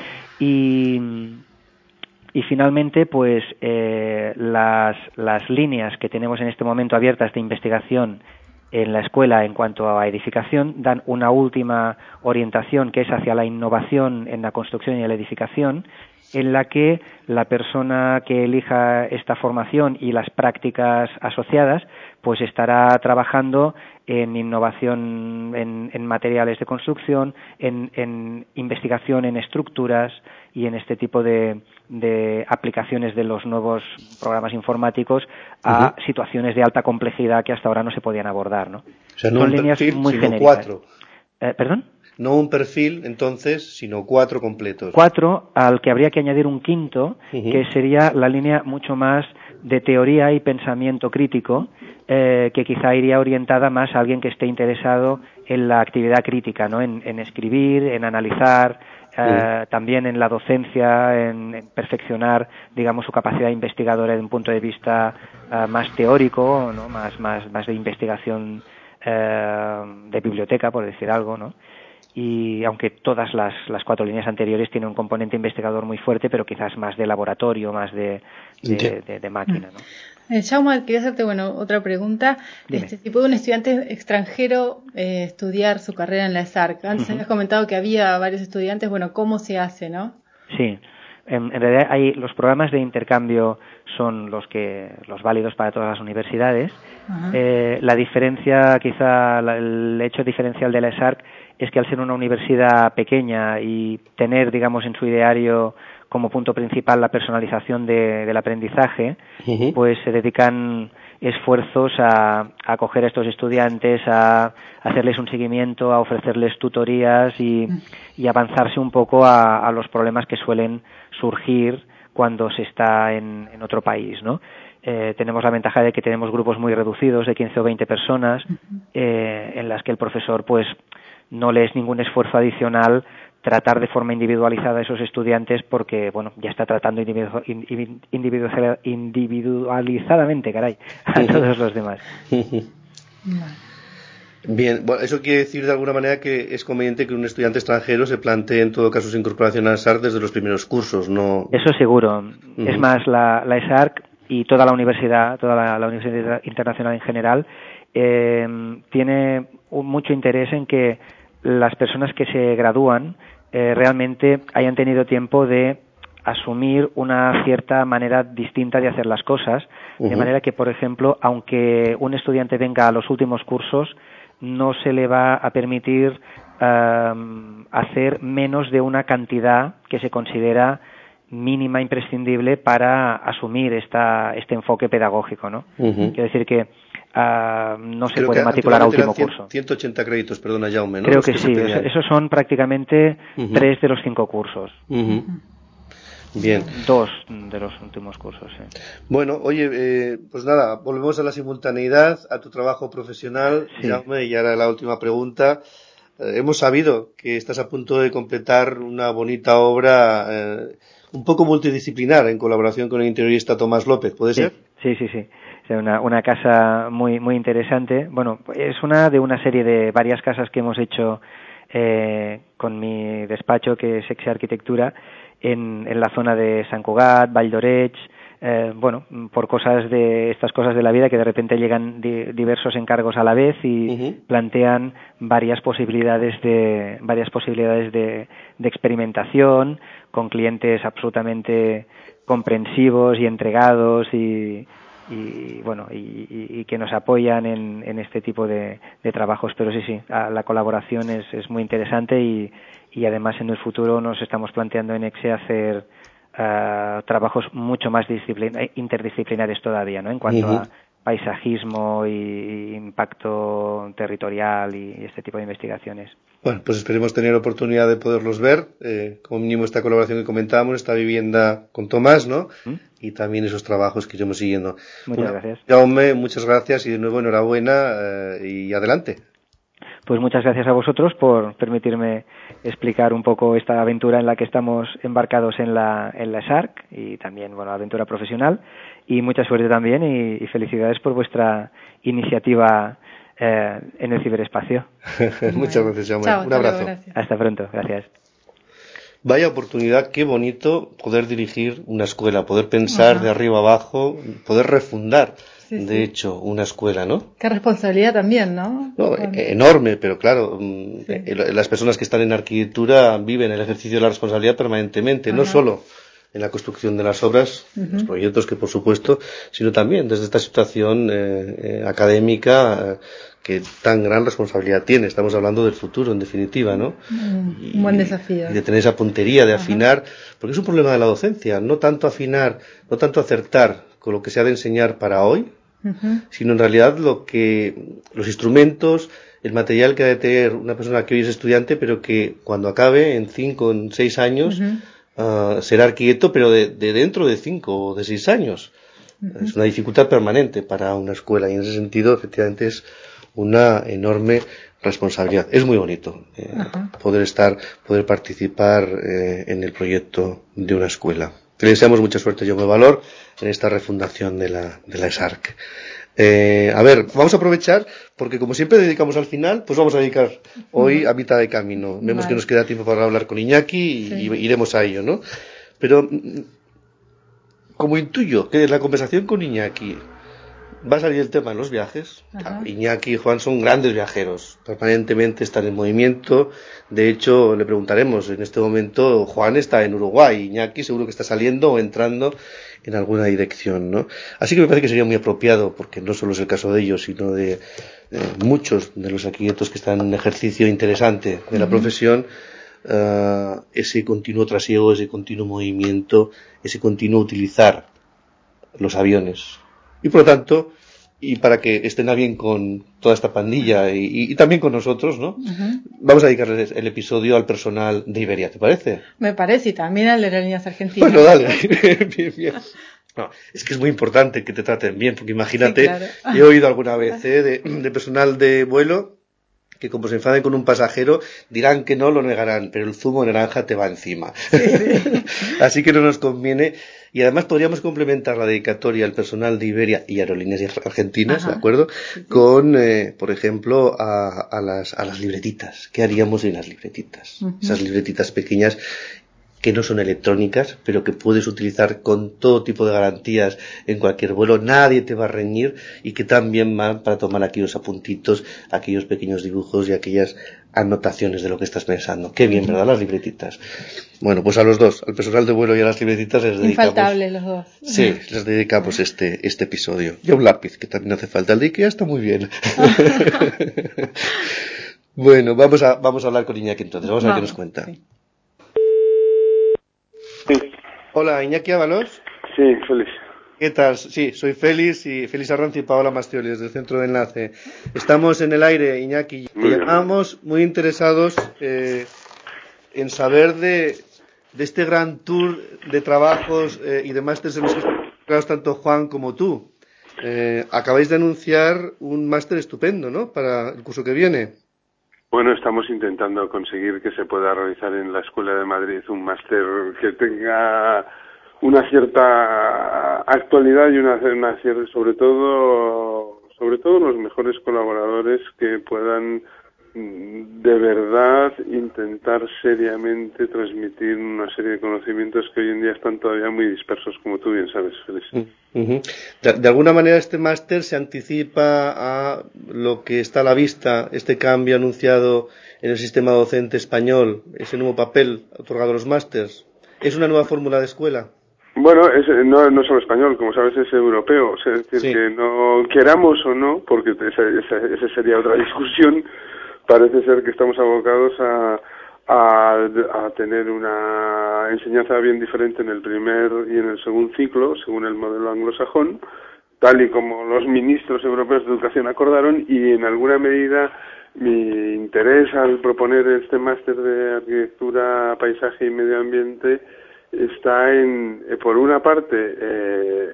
Y Y finalmente, pues eh, las, las líneas que tenemos en este momento abiertas de investigación en la escuela en cuanto a edificación dan una última orientación que es hacia la innovación en la construcción y en la edificación, en la que la persona que elija esta formación y las prácticas asociadas pues estará trabajando en innovación en, en materiales de construcción, en, en investigación en estructuras y en este tipo de, de aplicaciones de los nuevos programas informáticos a uh-huh. situaciones de alta complejidad que hasta ahora no se podían abordar, ¿no? O sea, no Son un líneas perfil, muy sino genéricas. Cuatro. Eh, ¿Perdón? No un perfil, entonces, sino cuatro completos. Cuatro, al que habría que añadir un quinto, uh-huh. que sería la línea mucho más de teoría y pensamiento crítico, eh, que quizá iría orientada más a alguien que esté interesado en la actividad crítica, ¿no? En, en escribir, en analizar, eh, uh-huh. también en la docencia, en, en perfeccionar, digamos, su capacidad investigadora desde un punto de vista uh, más teórico, ¿no? Más, más, más de investigación eh, de biblioteca, por decir algo, ¿no? Y aunque todas las, las cuatro líneas anteriores tienen un componente investigador muy fuerte, pero quizás más de laboratorio, más de, de, de, de máquina, ¿no? Eh, Jaume, quería hacerte bueno otra pregunta. Este, si puede un estudiante extranjero eh, estudiar su carrera en la E S A R C. Antes uh-huh. habías comentado que había varios estudiantes. Bueno, ¿cómo se hace, no? Sí. En, en realidad hay los programas de intercambio son los que los válidos para todas las universidades. Uh-huh. Eh, la diferencia, quizá la, el hecho diferencial de la E S A R C es que al ser una universidad pequeña y tener, digamos, en su ideario como punto principal la personalización de, del aprendizaje, uh-huh. pues se dedican esfuerzos a, a acoger a estos estudiantes, a hacerles un seguimiento, a ofrecerles tutorías y, y avanzarse un poco a, a los problemas que suelen surgir cuando se está en, en otro país, ¿no? Eh, tenemos la ventaja de que tenemos grupos muy reducidos de quince o veinte personas, eh, en las que el profesor, pues, no le es ningún esfuerzo adicional tratar de forma individualizada a esos estudiantes porque, bueno, ya está tratando individu- individu- individualizadamente, caray, a todos los demás. Bien, bueno, eso quiere decir de alguna manera que es conveniente que un estudiante extranjero se plantee en todo caso su incorporación a la E S A R C desde los primeros cursos, ¿no? Eso seguro. Uh-huh. Es más, la, la E S A R C y toda la universidad, toda la, la Universidad Internacional en general, eh, tiene un, mucho interés en que las personas que se gradúan eh, realmente hayan tenido tiempo de asumir una cierta manera distinta de hacer las cosas, uh-huh. de manera que, por ejemplo, aunque un estudiante venga a los últimos cursos, no se le va a permitir um, hacer menos de una cantidad que se considera mínima, imprescindible para asumir esta, este enfoque pedagógico, ¿no? Uh-huh. Quiero decir que uh, no se Creo puede matricular a último curso. ciento ochenta créditos, perdona, Jaume, ¿no? Creo que, que sí, eso, esos son prácticamente uh-huh. tres de los cinco cursos. Uh-huh. Bien. Dos de los últimos cursos, sí. Bueno, oye, eh, pues nada, volvemos a la simultaneidad, a tu trabajo profesional, Sí. Jaume, y ahora la última pregunta. Eh, hemos sabido que estás a punto de completar una bonita obra eh, un poco multidisciplinar en colaboración con el interiorista Tomás López, ¿puede Sí, ser? sí, sí, sí. O sea, una, una casa muy muy interesante. Bueno, es una de una serie de varias casas que hemos hecho eh, con mi despacho, que es Exe Arquitectura, en, en la zona de Sant Cugat, Vall d'Oreig, eh, bueno, por cosas de estas cosas de la vida que de repente llegan di, diversos encargos a la vez y uh-huh. plantean varias posibilidades de varias posibilidades de, de experimentación con clientes absolutamente comprensivos y entregados y, y bueno y, y que nos apoyan en, en este tipo de, de trabajos. Pero sí sí la colaboración es, es muy interesante y, y además en el futuro nos estamos planteando en Exe hacer uh, trabajos mucho más interdisciplinares todavía, ¿no? En cuanto uh-huh. a paisajismo y, y impacto territorial y, y este tipo de investigaciones. Bueno, pues esperemos tener oportunidad de poderlos ver, eh, como mínimo esta colaboración que comentábamos, esta vivienda con Tomás, ¿no? ¿Mm? Y también esos trabajos que iremos siguiendo. Muchas Una, gracias. Jaume, muchas gracias y de nuevo enhorabuena eh, y adelante. Pues muchas gracias a vosotros por permitirme explicar un poco esta aventura en la que estamos embarcados en la, en la S A R C y también, bueno, aventura profesional, y mucha suerte también y, y felicidades por vuestra iniciativa eh, en el ciberespacio. Muchas gracias, Jaume. Chao, un abrazo. Luego, hasta pronto, gracias. Vaya oportunidad, qué bonito poder dirigir una escuela, poder pensar Ajá. de arriba abajo, poder refundar. Sí, de sí. hecho, una escuela, ¿no? Qué responsabilidad también, ¿no? No, bueno. enorme, pero claro, sí. las personas que están en arquitectura viven el ejercicio de la responsabilidad permanentemente, Ajá. no solo en la construcción de las obras, uh-huh. los proyectos que por supuesto, sino también desde esta situación eh, eh, académica eh, que tan gran responsabilidad tiene. Estamos hablando del futuro, en definitiva, ¿no? Mm, y, un buen desafío. Y de tener esa puntería, de afinar, Ajá. porque es un problema de la docencia, no tanto afinar, no tanto acertar con lo que se ha de enseñar para hoy, uh-huh. sino en realidad lo que los instrumentos, el material que ha de tener una persona que hoy es estudiante, pero que cuando acabe en cinco, en seis años, uh-huh. uh, será arquitecto, pero de, de dentro de cinco o de seis años. Uh-huh. Es una dificultad permanente para una escuela y en ese sentido, efectivamente, es una enorme responsabilidad. Es muy bonito eh, poder estar, poder participar eh, en el proyecto de una escuela. Le deseamos mucha suerte, Jaume Valor, en esta refundación de la, de la S A R C. Eh, a ver, vamos a aprovechar, porque como siempre dedicamos al final, pues vamos a dedicar hoy a mitad de camino. Vemos vale. que nos queda tiempo para hablar con Iñaki y, sí. y iremos a ello, ¿no? Pero, como intuyo que en la conversación con Iñaki va a salir el tema de los viajes. Ajá. Iñaki y Juan son grandes viajeros, permanentemente están en movimiento. De hecho, le preguntaremos, en este momento Juan está en Uruguay, Iñaki seguro que está saliendo o entrando en alguna dirección, ¿no? Así que me parece que sería muy apropiado, porque no solo es el caso de ellos, sino de eh, muchos de los arquitectos que están en ejercicio interesante de la uh-huh. profesión, uh, ese continuo trasiego, ese continuo movimiento, ese continuo utilizar los aviones. Y por lo tanto, y para que estén a bien con toda esta pandilla y, y, y también con nosotros, ¿no? Uh-huh. Vamos a dedicarles el episodio al personal de Iberia, ¿te parece? Me parece, y también al de Aerolíneas Argentinas. Bueno, dale, bien, bien. No, es que es muy importante que te traten bien, porque imagínate, sí, claro. He oído alguna vez ¿eh? de, de personal de vuelo que como se enfaden con un pasajero dirán que no, lo negarán, pero el zumo de naranja te va encima. Sí, sí. Así que no nos conviene. Y además podríamos complementar la dedicatoria al personal de Iberia y Aerolíneas Argentinas, Ajá. ¿de acuerdo? Sí, sí. Con, eh, por ejemplo, a, a, las, a las libretitas. ¿Qué haríamos en las libretitas? Uh-huh. Esas libretitas pequeñas que no son electrónicas, pero que puedes utilizar con todo tipo de garantías en cualquier vuelo, nadie te va a reñir y que también van para tomar aquellos apuntitos, aquellos pequeños dibujos y aquellas anotaciones de lo que estás pensando. Qué bien, ¿verdad? Las libretitas. Bueno, pues a los dos, al personal de vuelo y a las libretitas les dedicamos... Infaltables los dos. Sí, les dedicamos este, este episodio. Y a un lápiz, que también hace falta. El de Ikea está muy bien. Bueno, vamos a, vamos a hablar con Iñaki entonces, vamos a ver qué nos cuenta. Sí. Sí. Hola, Iñaki Ábalos. Sí, Félix. ¿Qué tal? Sí, soy Félix y Félix Arranz y Paola Mastioli desde el Centro de Enlace. Estamos en el aire, Iñaki. Te llamamos muy interesados eh, en saber de de este gran tour de trabajos eh, y de másteres en los que están involucrados tanto Juan como tú. Eh, acabáis de anunciar un máster estupendo, ¿no?, para el curso que viene. Bueno, estamos intentando conseguir que se pueda realizar en la Escuela de Madrid un máster que tenga una cierta actualidad y una, una cierta, sobre todo, sobre todo los mejores colaboradores que puedan de verdad intentar seriamente transmitir una serie de conocimientos que hoy en día están todavía muy dispersos, como tú bien sabes, Félix. Uh-huh. De, de alguna manera este máster se anticipa a lo que está a la vista, este cambio anunciado en el sistema docente español, ese nuevo papel otorgado a los másters. ¿Es una nueva fórmula de escuela? Bueno, es, no, no solo español, como sabes, es europeo. O sea, es decir, sí, que no queramos o no, porque esa, esa, esa sería otra discusión, parece ser que estamos abocados a, a, a tener una enseñanza bien diferente en el primer y en el segundo ciclo, según el modelo anglosajón, tal y como los ministros europeos de educación acordaron, y en alguna medida mi interés al proponer este máster de arquitectura, paisaje y medio ambiente está en, por una parte, eh,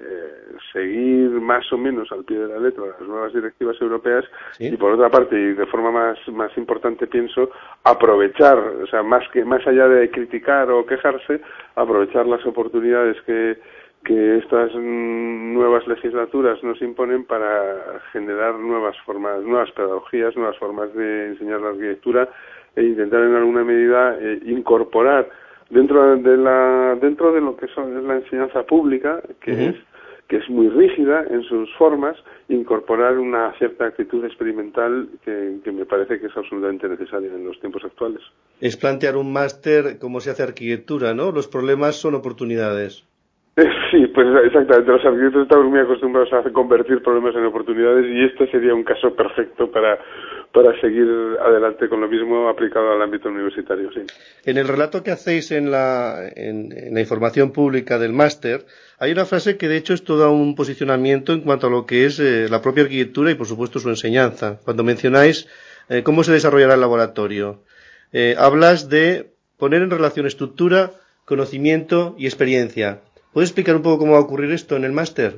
seguir más o menos al pie de la letra las nuevas directivas europeas, ¿sí?, y por otra parte, y de forma más más importante, pienso, aprovechar, o sea, más que más allá de criticar o quejarse, aprovechar las oportunidades que que estas nuevas legislaturas nos imponen para generar nuevas formas, nuevas pedagogías, nuevas formas de enseñar la arquitectura e intentar en alguna medida eh, incorporar dentro de la dentro de lo que son es la enseñanza pública, que uh-huh. es que es muy rígida en sus formas, incorporar una cierta actitud experimental que, que me parece que es absolutamente necesaria en los tiempos actuales. Es plantear un máster como se hace arquitectura, ¿no? Los problemas son oportunidades. Sí, pues exactamente. Los arquitectos estamos muy acostumbrados a convertir problemas en oportunidades, y este sería un caso perfecto para para seguir adelante con lo mismo aplicado al ámbito universitario, sí. En el relato que hacéis en la, en, en la información pública del máster, hay una frase que de hecho es todo un posicionamiento en cuanto a lo que es eh, la propia arquitectura y por supuesto su enseñanza. Cuando mencionáis eh, cómo se desarrollará el laboratorio, eh, hablas de poner en relación estructura, conocimiento y experiencia. ¿Puedes explicar un poco cómo va a ocurrir esto en el máster?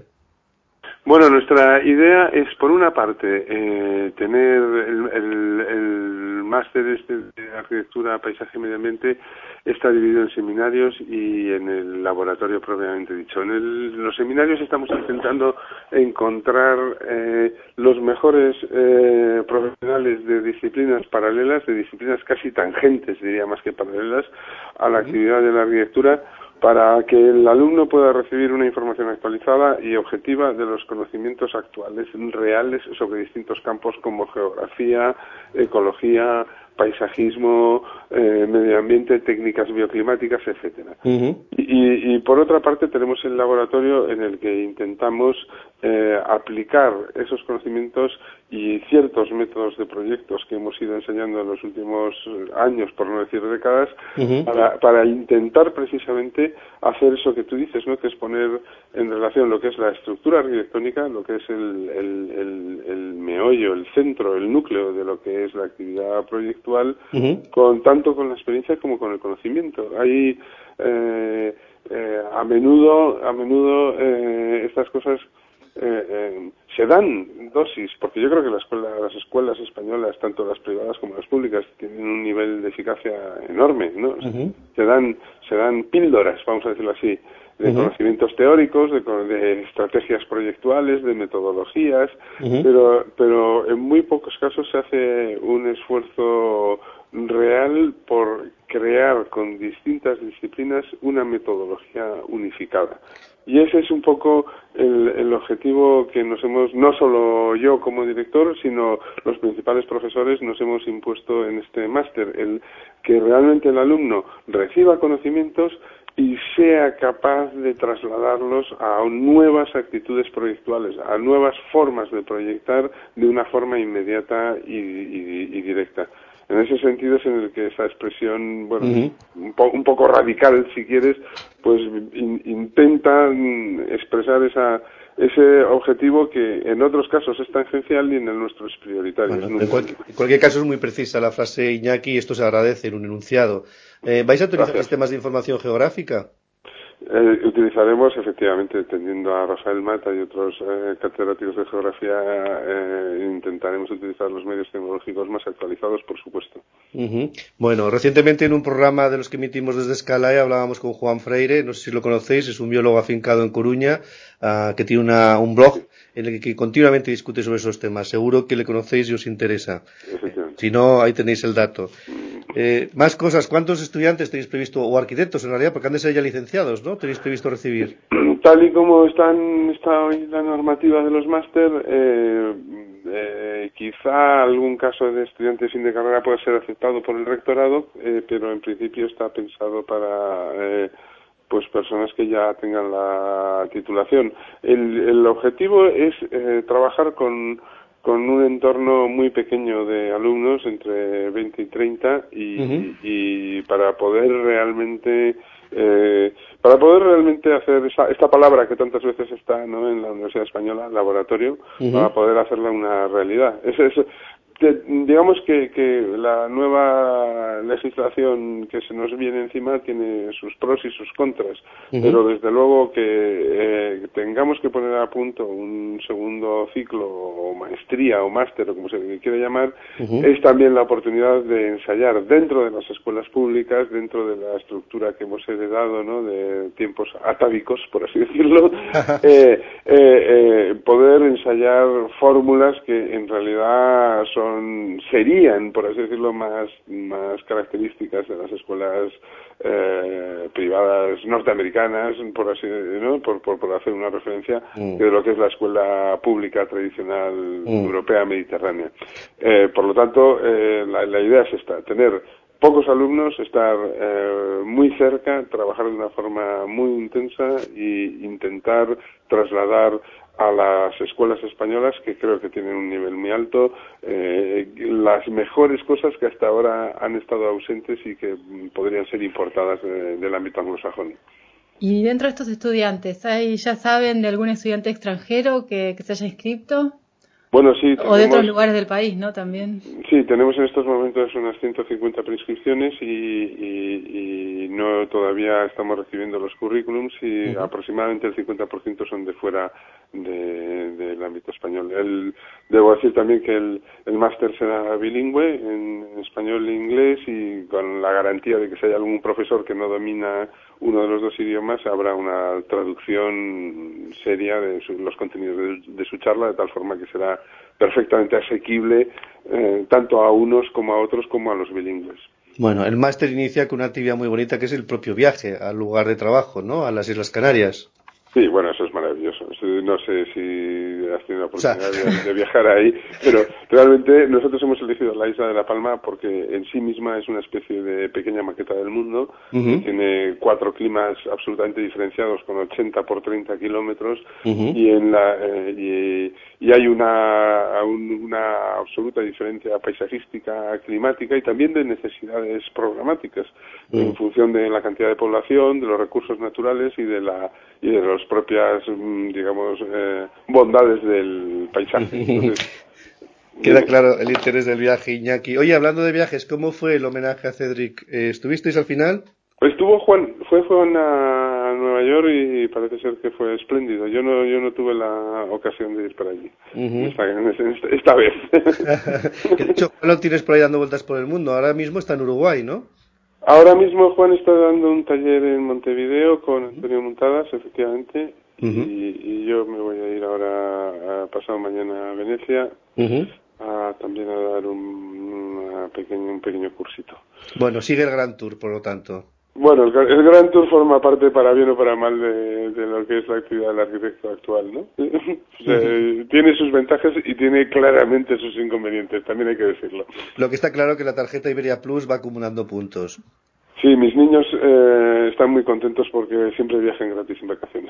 Bueno, nuestra idea es, por una parte, eh, tener el, el, el máster este de arquitectura, paisaje y medio ambiente está dividido en seminarios y en el laboratorio propiamente dicho. En el, los seminarios estamos intentando encontrar eh, los mejores eh, profesionales de disciplinas paralelas, de disciplinas casi tangentes, diría más que paralelas, a la actividad de la arquitectura, para que el alumno pueda recibir una información actualizada y objetiva de los conocimientos actuales, reales, sobre distintos campos como geografía, ecología, paisajismo, eh, medio ambiente, técnicas bioclimáticas, etcétera. Uh-huh. Y, y por otra parte tenemos el laboratorio en el que intentamos eh, aplicar esos conocimientos y ciertos métodos de proyectos que hemos ido enseñando en los últimos años, por no decir décadas, uh-huh. para, para intentar precisamente hacer eso que tú dices, ¿no?, que es poner en relación lo que es la estructura arquitectónica, lo que es el, el, el, el meollo, el centro, el núcleo de lo que es la actividad proyectual, uh-huh. con tanto con la experiencia como con el conocimiento. Hay eh, eh, a menudo, a menudo eh, estas cosas Eh, eh, se dan dosis, porque yo creo que la escuela, las escuelas españolas, tanto las privadas como las públicas, tienen un nivel de eficacia enorme, ¿no? Uh-huh. Se dan, se dan píldoras, vamos a decirlo así, de uh-huh. conocimientos teóricos, de, de estrategias proyectuales, de metodologías, uh-huh. pero, pero en muy pocos casos se hace un esfuerzo real por crear con distintas disciplinas una metodología unificada. Y ese es un poco el, el objetivo que nos hemos, no solo yo como director, sino los principales profesores nos hemos impuesto en este máster, el que realmente el alumno reciba conocimientos y sea capaz de trasladarlos a nuevas actitudes proyectuales, a nuevas formas de proyectar de una forma inmediata y, y, y directa. En ese sentido es en el que esa expresión, bueno, uh-huh. un, po- un poco radical, si quieres, pues in- intenta expresar esa ese objetivo que en otros casos es tangencial y en el nuestro es prioritario. Bueno, en, cual- en cualquier caso es muy precisa la frase, Iñaki, y esto se agradece en un enunciado. Eh, ¿Vais a utilizar Gracias. sistemas de información geográfica? Eh, utilizaremos, efectivamente, tendiendo a Rafael Mata y otros eh, catedráticos de geografía, eh, intentaremos utilizar los medios tecnológicos más actualizados, por supuesto. Uh-huh. Bueno, recientemente en un programa de los que emitimos desde Escalae hablábamos con Juan Freire, no sé si lo conocéis, es un biólogo afincado en Coruña, uh, que tiene una, un blog en el que, que continuamente discute sobre esos temas. Seguro que le conocéis y os interesa. Efectivamente. Si no, ahí tenéis el dato. Eh, más cosas, ¿cuántos estudiantes tenéis previsto, o arquitectos en realidad, porque han de ser ya licenciados, ¿no? ¿Tenéis previsto recibir? Tal y como están, está hoy la normativa de los máster, eh, eh, quizá algún caso de estudiante sin de carrera pueda ser aceptado por el rectorado, eh, pero en principio está pensado para eh, pues personas que ya tengan la titulación. El, el objetivo es eh, trabajar con con un entorno muy pequeño de alumnos, entre veinte y treinta, y, uh-huh. y para poder realmente eh, para poder realmente hacer esa, esta palabra que tantas veces está, ¿no?, en la Universidad Española, laboratorio, uh-huh. para poder hacerla una realidad. Es, es, que, digamos que, que la nueva legislación que se nos viene encima tiene sus pros y sus contras, uh-huh. pero desde luego que eh, tengamos que poner a punto un segundo ciclo o maestría o máster o como se quiera llamar, uh-huh. es también la oportunidad de ensayar dentro de las escuelas públicas, dentro de la estructura que hemos heredado, ¿no?, de tiempos atávicos, por así decirlo, eh, eh, eh, poder ensayar fórmulas que en realidad son Son, serían, por así decirlo, más, más características de las escuelas eh, privadas norteamericanas, por así, ¿no?, por, por, por hacer una referencia, mm. de lo que es la escuela pública tradicional mm. europea mediterránea. Eh, por lo tanto, eh, la, la idea es esta, tener pocos alumnos, estar eh, muy cerca, trabajar de una forma muy intensa e intentar trasladar a las escuelas españolas, que creo que tienen un nivel muy alto, eh, las mejores cosas que hasta ahora han estado ausentes y que podrían ser importadas de, del ámbito anglosajón. Y dentro de estos estudiantes, ¿hay, ya saben de algún estudiante extranjero que, que se haya inscrito? Bueno, sí, tenemos, o de otros lugares del país, ¿no? También. Sí, tenemos en estos momentos unas ciento cincuenta preinscripciones y, y, y no todavía estamos recibiendo los currículums y uh-huh. aproximadamente el cincuenta por ciento son de fuera de, del ámbito español. El, debo decir también que el, el máster será bilingüe en español e inglés y con la garantía de que si hay algún profesor que no domina uno de los dos idiomas habrá una traducción seria de su, los contenidos de, de su charla, de tal forma que será perfectamente asequible eh, tanto a unos como a otros como a los bilingües. Bueno, el máster inicia con una actividad muy bonita que es el propio viaje al lugar de trabajo, ¿no?, a las Islas Canarias. Sí, bueno, eso es maravilloso. No sé si has tenido la oportunidad o sea... de, de viajar ahí, pero realmente nosotros hemos elegido la isla de La Palma porque en sí misma es una especie de pequeña maqueta del mundo, uh-huh. que tiene cuatro climas absolutamente diferenciados con ochenta por treinta kilómetros uh-huh. y en la eh, y, y hay una una absoluta diferencia paisajística, climática y también de necesidades programáticas uh-huh. en función de la cantidad de población, de los recursos naturales y de la y de las propias, digamos, eh, bondades del paisaje. Entonces, queda claro el interés del viaje, Iñaki. Oye, hablando de viajes, ¿cómo fue el homenaje a Cedric? Eh, ¿Estuvisteis al final? Estuvo Juan, fue Juan a Nueva York y parece ser que fue espléndido. Yo no, yo no tuve la ocasión de ir para allí, uh-huh. esta, esta, esta vez. Que de hecho, Juan lo tienes por ahí dando vueltas por el mundo. Ahora mismo está en Uruguay, ¿no? Ahora mismo Juan está dando un taller en Montevideo con Antonio Montadas, efectivamente, uh-huh. y, y yo me voy a ir ahora, a, pasado mañana a Venecia, uh-huh. a, también a dar un, una pequeño, un pequeño cursito. Bueno, sigue el Gran Tour, por lo tanto. Bueno, el, el Gran Tour forma parte, para bien o para mal, de, de lo que es la actividad del arquitecto actual, ¿no? O sea, uh-huh. tiene sus ventajas y tiene claramente sus inconvenientes, también hay que decirlo. Lo que está claro es que la tarjeta Iberia Plus va acumulando puntos. Sí, mis niños eh, están muy contentos porque siempre viajan gratis en vacaciones.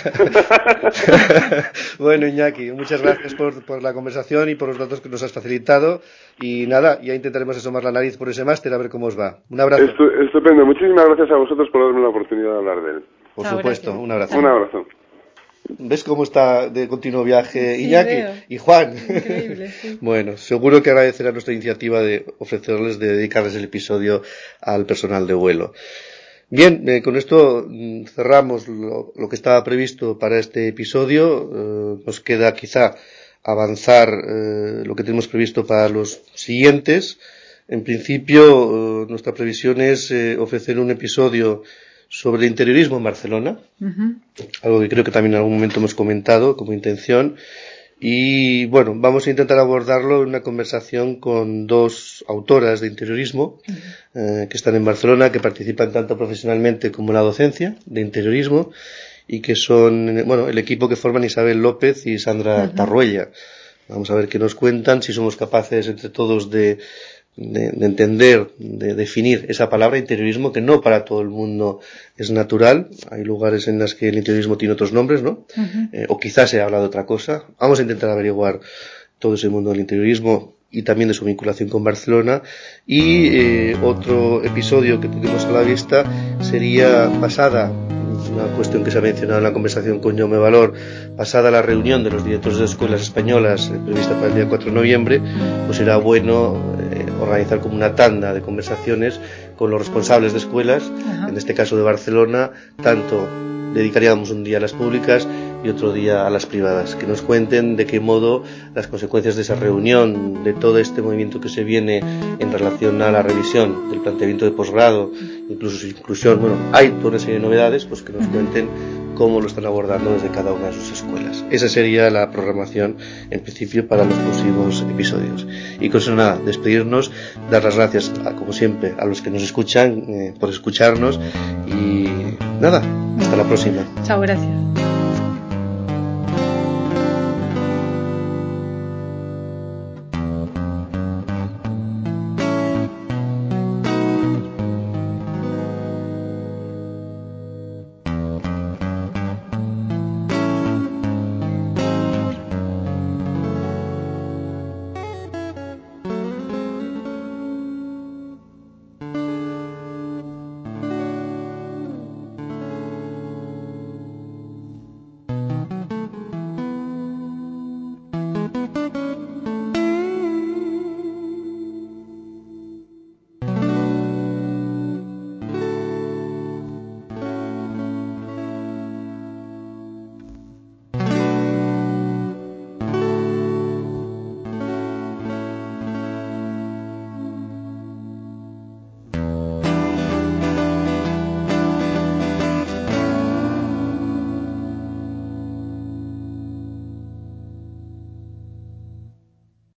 Bueno, Iñaki, muchas gracias por, por la conversación y por los datos que nos has facilitado. Y nada, ya intentaremos asomar la nariz por ese máster a ver cómo os va. Un abrazo. Estu- estupendo. Muchísimas gracias a vosotros por darme la oportunidad de hablar de él. Por Chao, supuesto, gracias. un abrazo. Un abrazo. ¿Ves cómo está de continuo viaje Sí, Iñaki veo. y Juan? Increíble, sí. Bueno, seguro que agradecerá nuestra iniciativa de ofrecerles, de dedicarles el episodio al personal de vuelo. Bien, eh, con esto mm, cerramos lo, lo que estaba previsto para este episodio. Eh, nos queda quizá avanzar eh, lo que tenemos previsto para los siguientes. En principio, eh, nuestra previsión es eh, ofrecer un episodio sobre el interiorismo en Barcelona, uh-huh. algo que creo que también en algún momento hemos comentado como intención. Y bueno, vamos a intentar abordarlo en una conversación con dos autoras de interiorismo uh-huh. eh, que están en Barcelona, que participan tanto profesionalmente como en la docencia de interiorismo y que son, bueno, el equipo que forman Isabel López y Sandra uh-huh. Tarruella. Vamos a ver qué nos cuentan, si somos capaces entre todos de, de, de entender, de definir esa palabra interiorismo, que no para todo el mundo es natural. Hay lugares en los que el interiorismo tiene otros nombres, ¿no? Uh-huh. Eh, o quizás se habla de otra cosa. Vamos a intentar averiguar todo ese mundo del interiorismo y también de su vinculación con Barcelona. Y eh, otro episodio que tenemos a la vista sería pasada, una cuestión que se ha mencionado en la conversación con Jaume Valor, pasada la reunión de los directores de escuelas españolas eh, prevista para el día cuatro de noviembre, pues será bueno eh, organizar como una tanda de conversaciones con los responsables de escuelas, uh-huh. en este caso de Barcelona, tanto dedicaríamos un día a las públicas y otro día a las privadas, que nos cuenten de qué modo las consecuencias de esa reunión, de todo este movimiento que se viene en relación a la revisión del planteamiento de posgrado, incluso su inclusión, bueno, hay toda una serie de novedades, pues que nos cuenten cómo lo están abordando desde cada una de sus escuelas. Esa sería la programación, en principio, para los próximos episodios. Y con eso nada, despedirnos, dar las gracias, a, como siempre, a los que nos escuchan, eh, por escucharnos, y nada, hasta la próxima. Chao, gracias.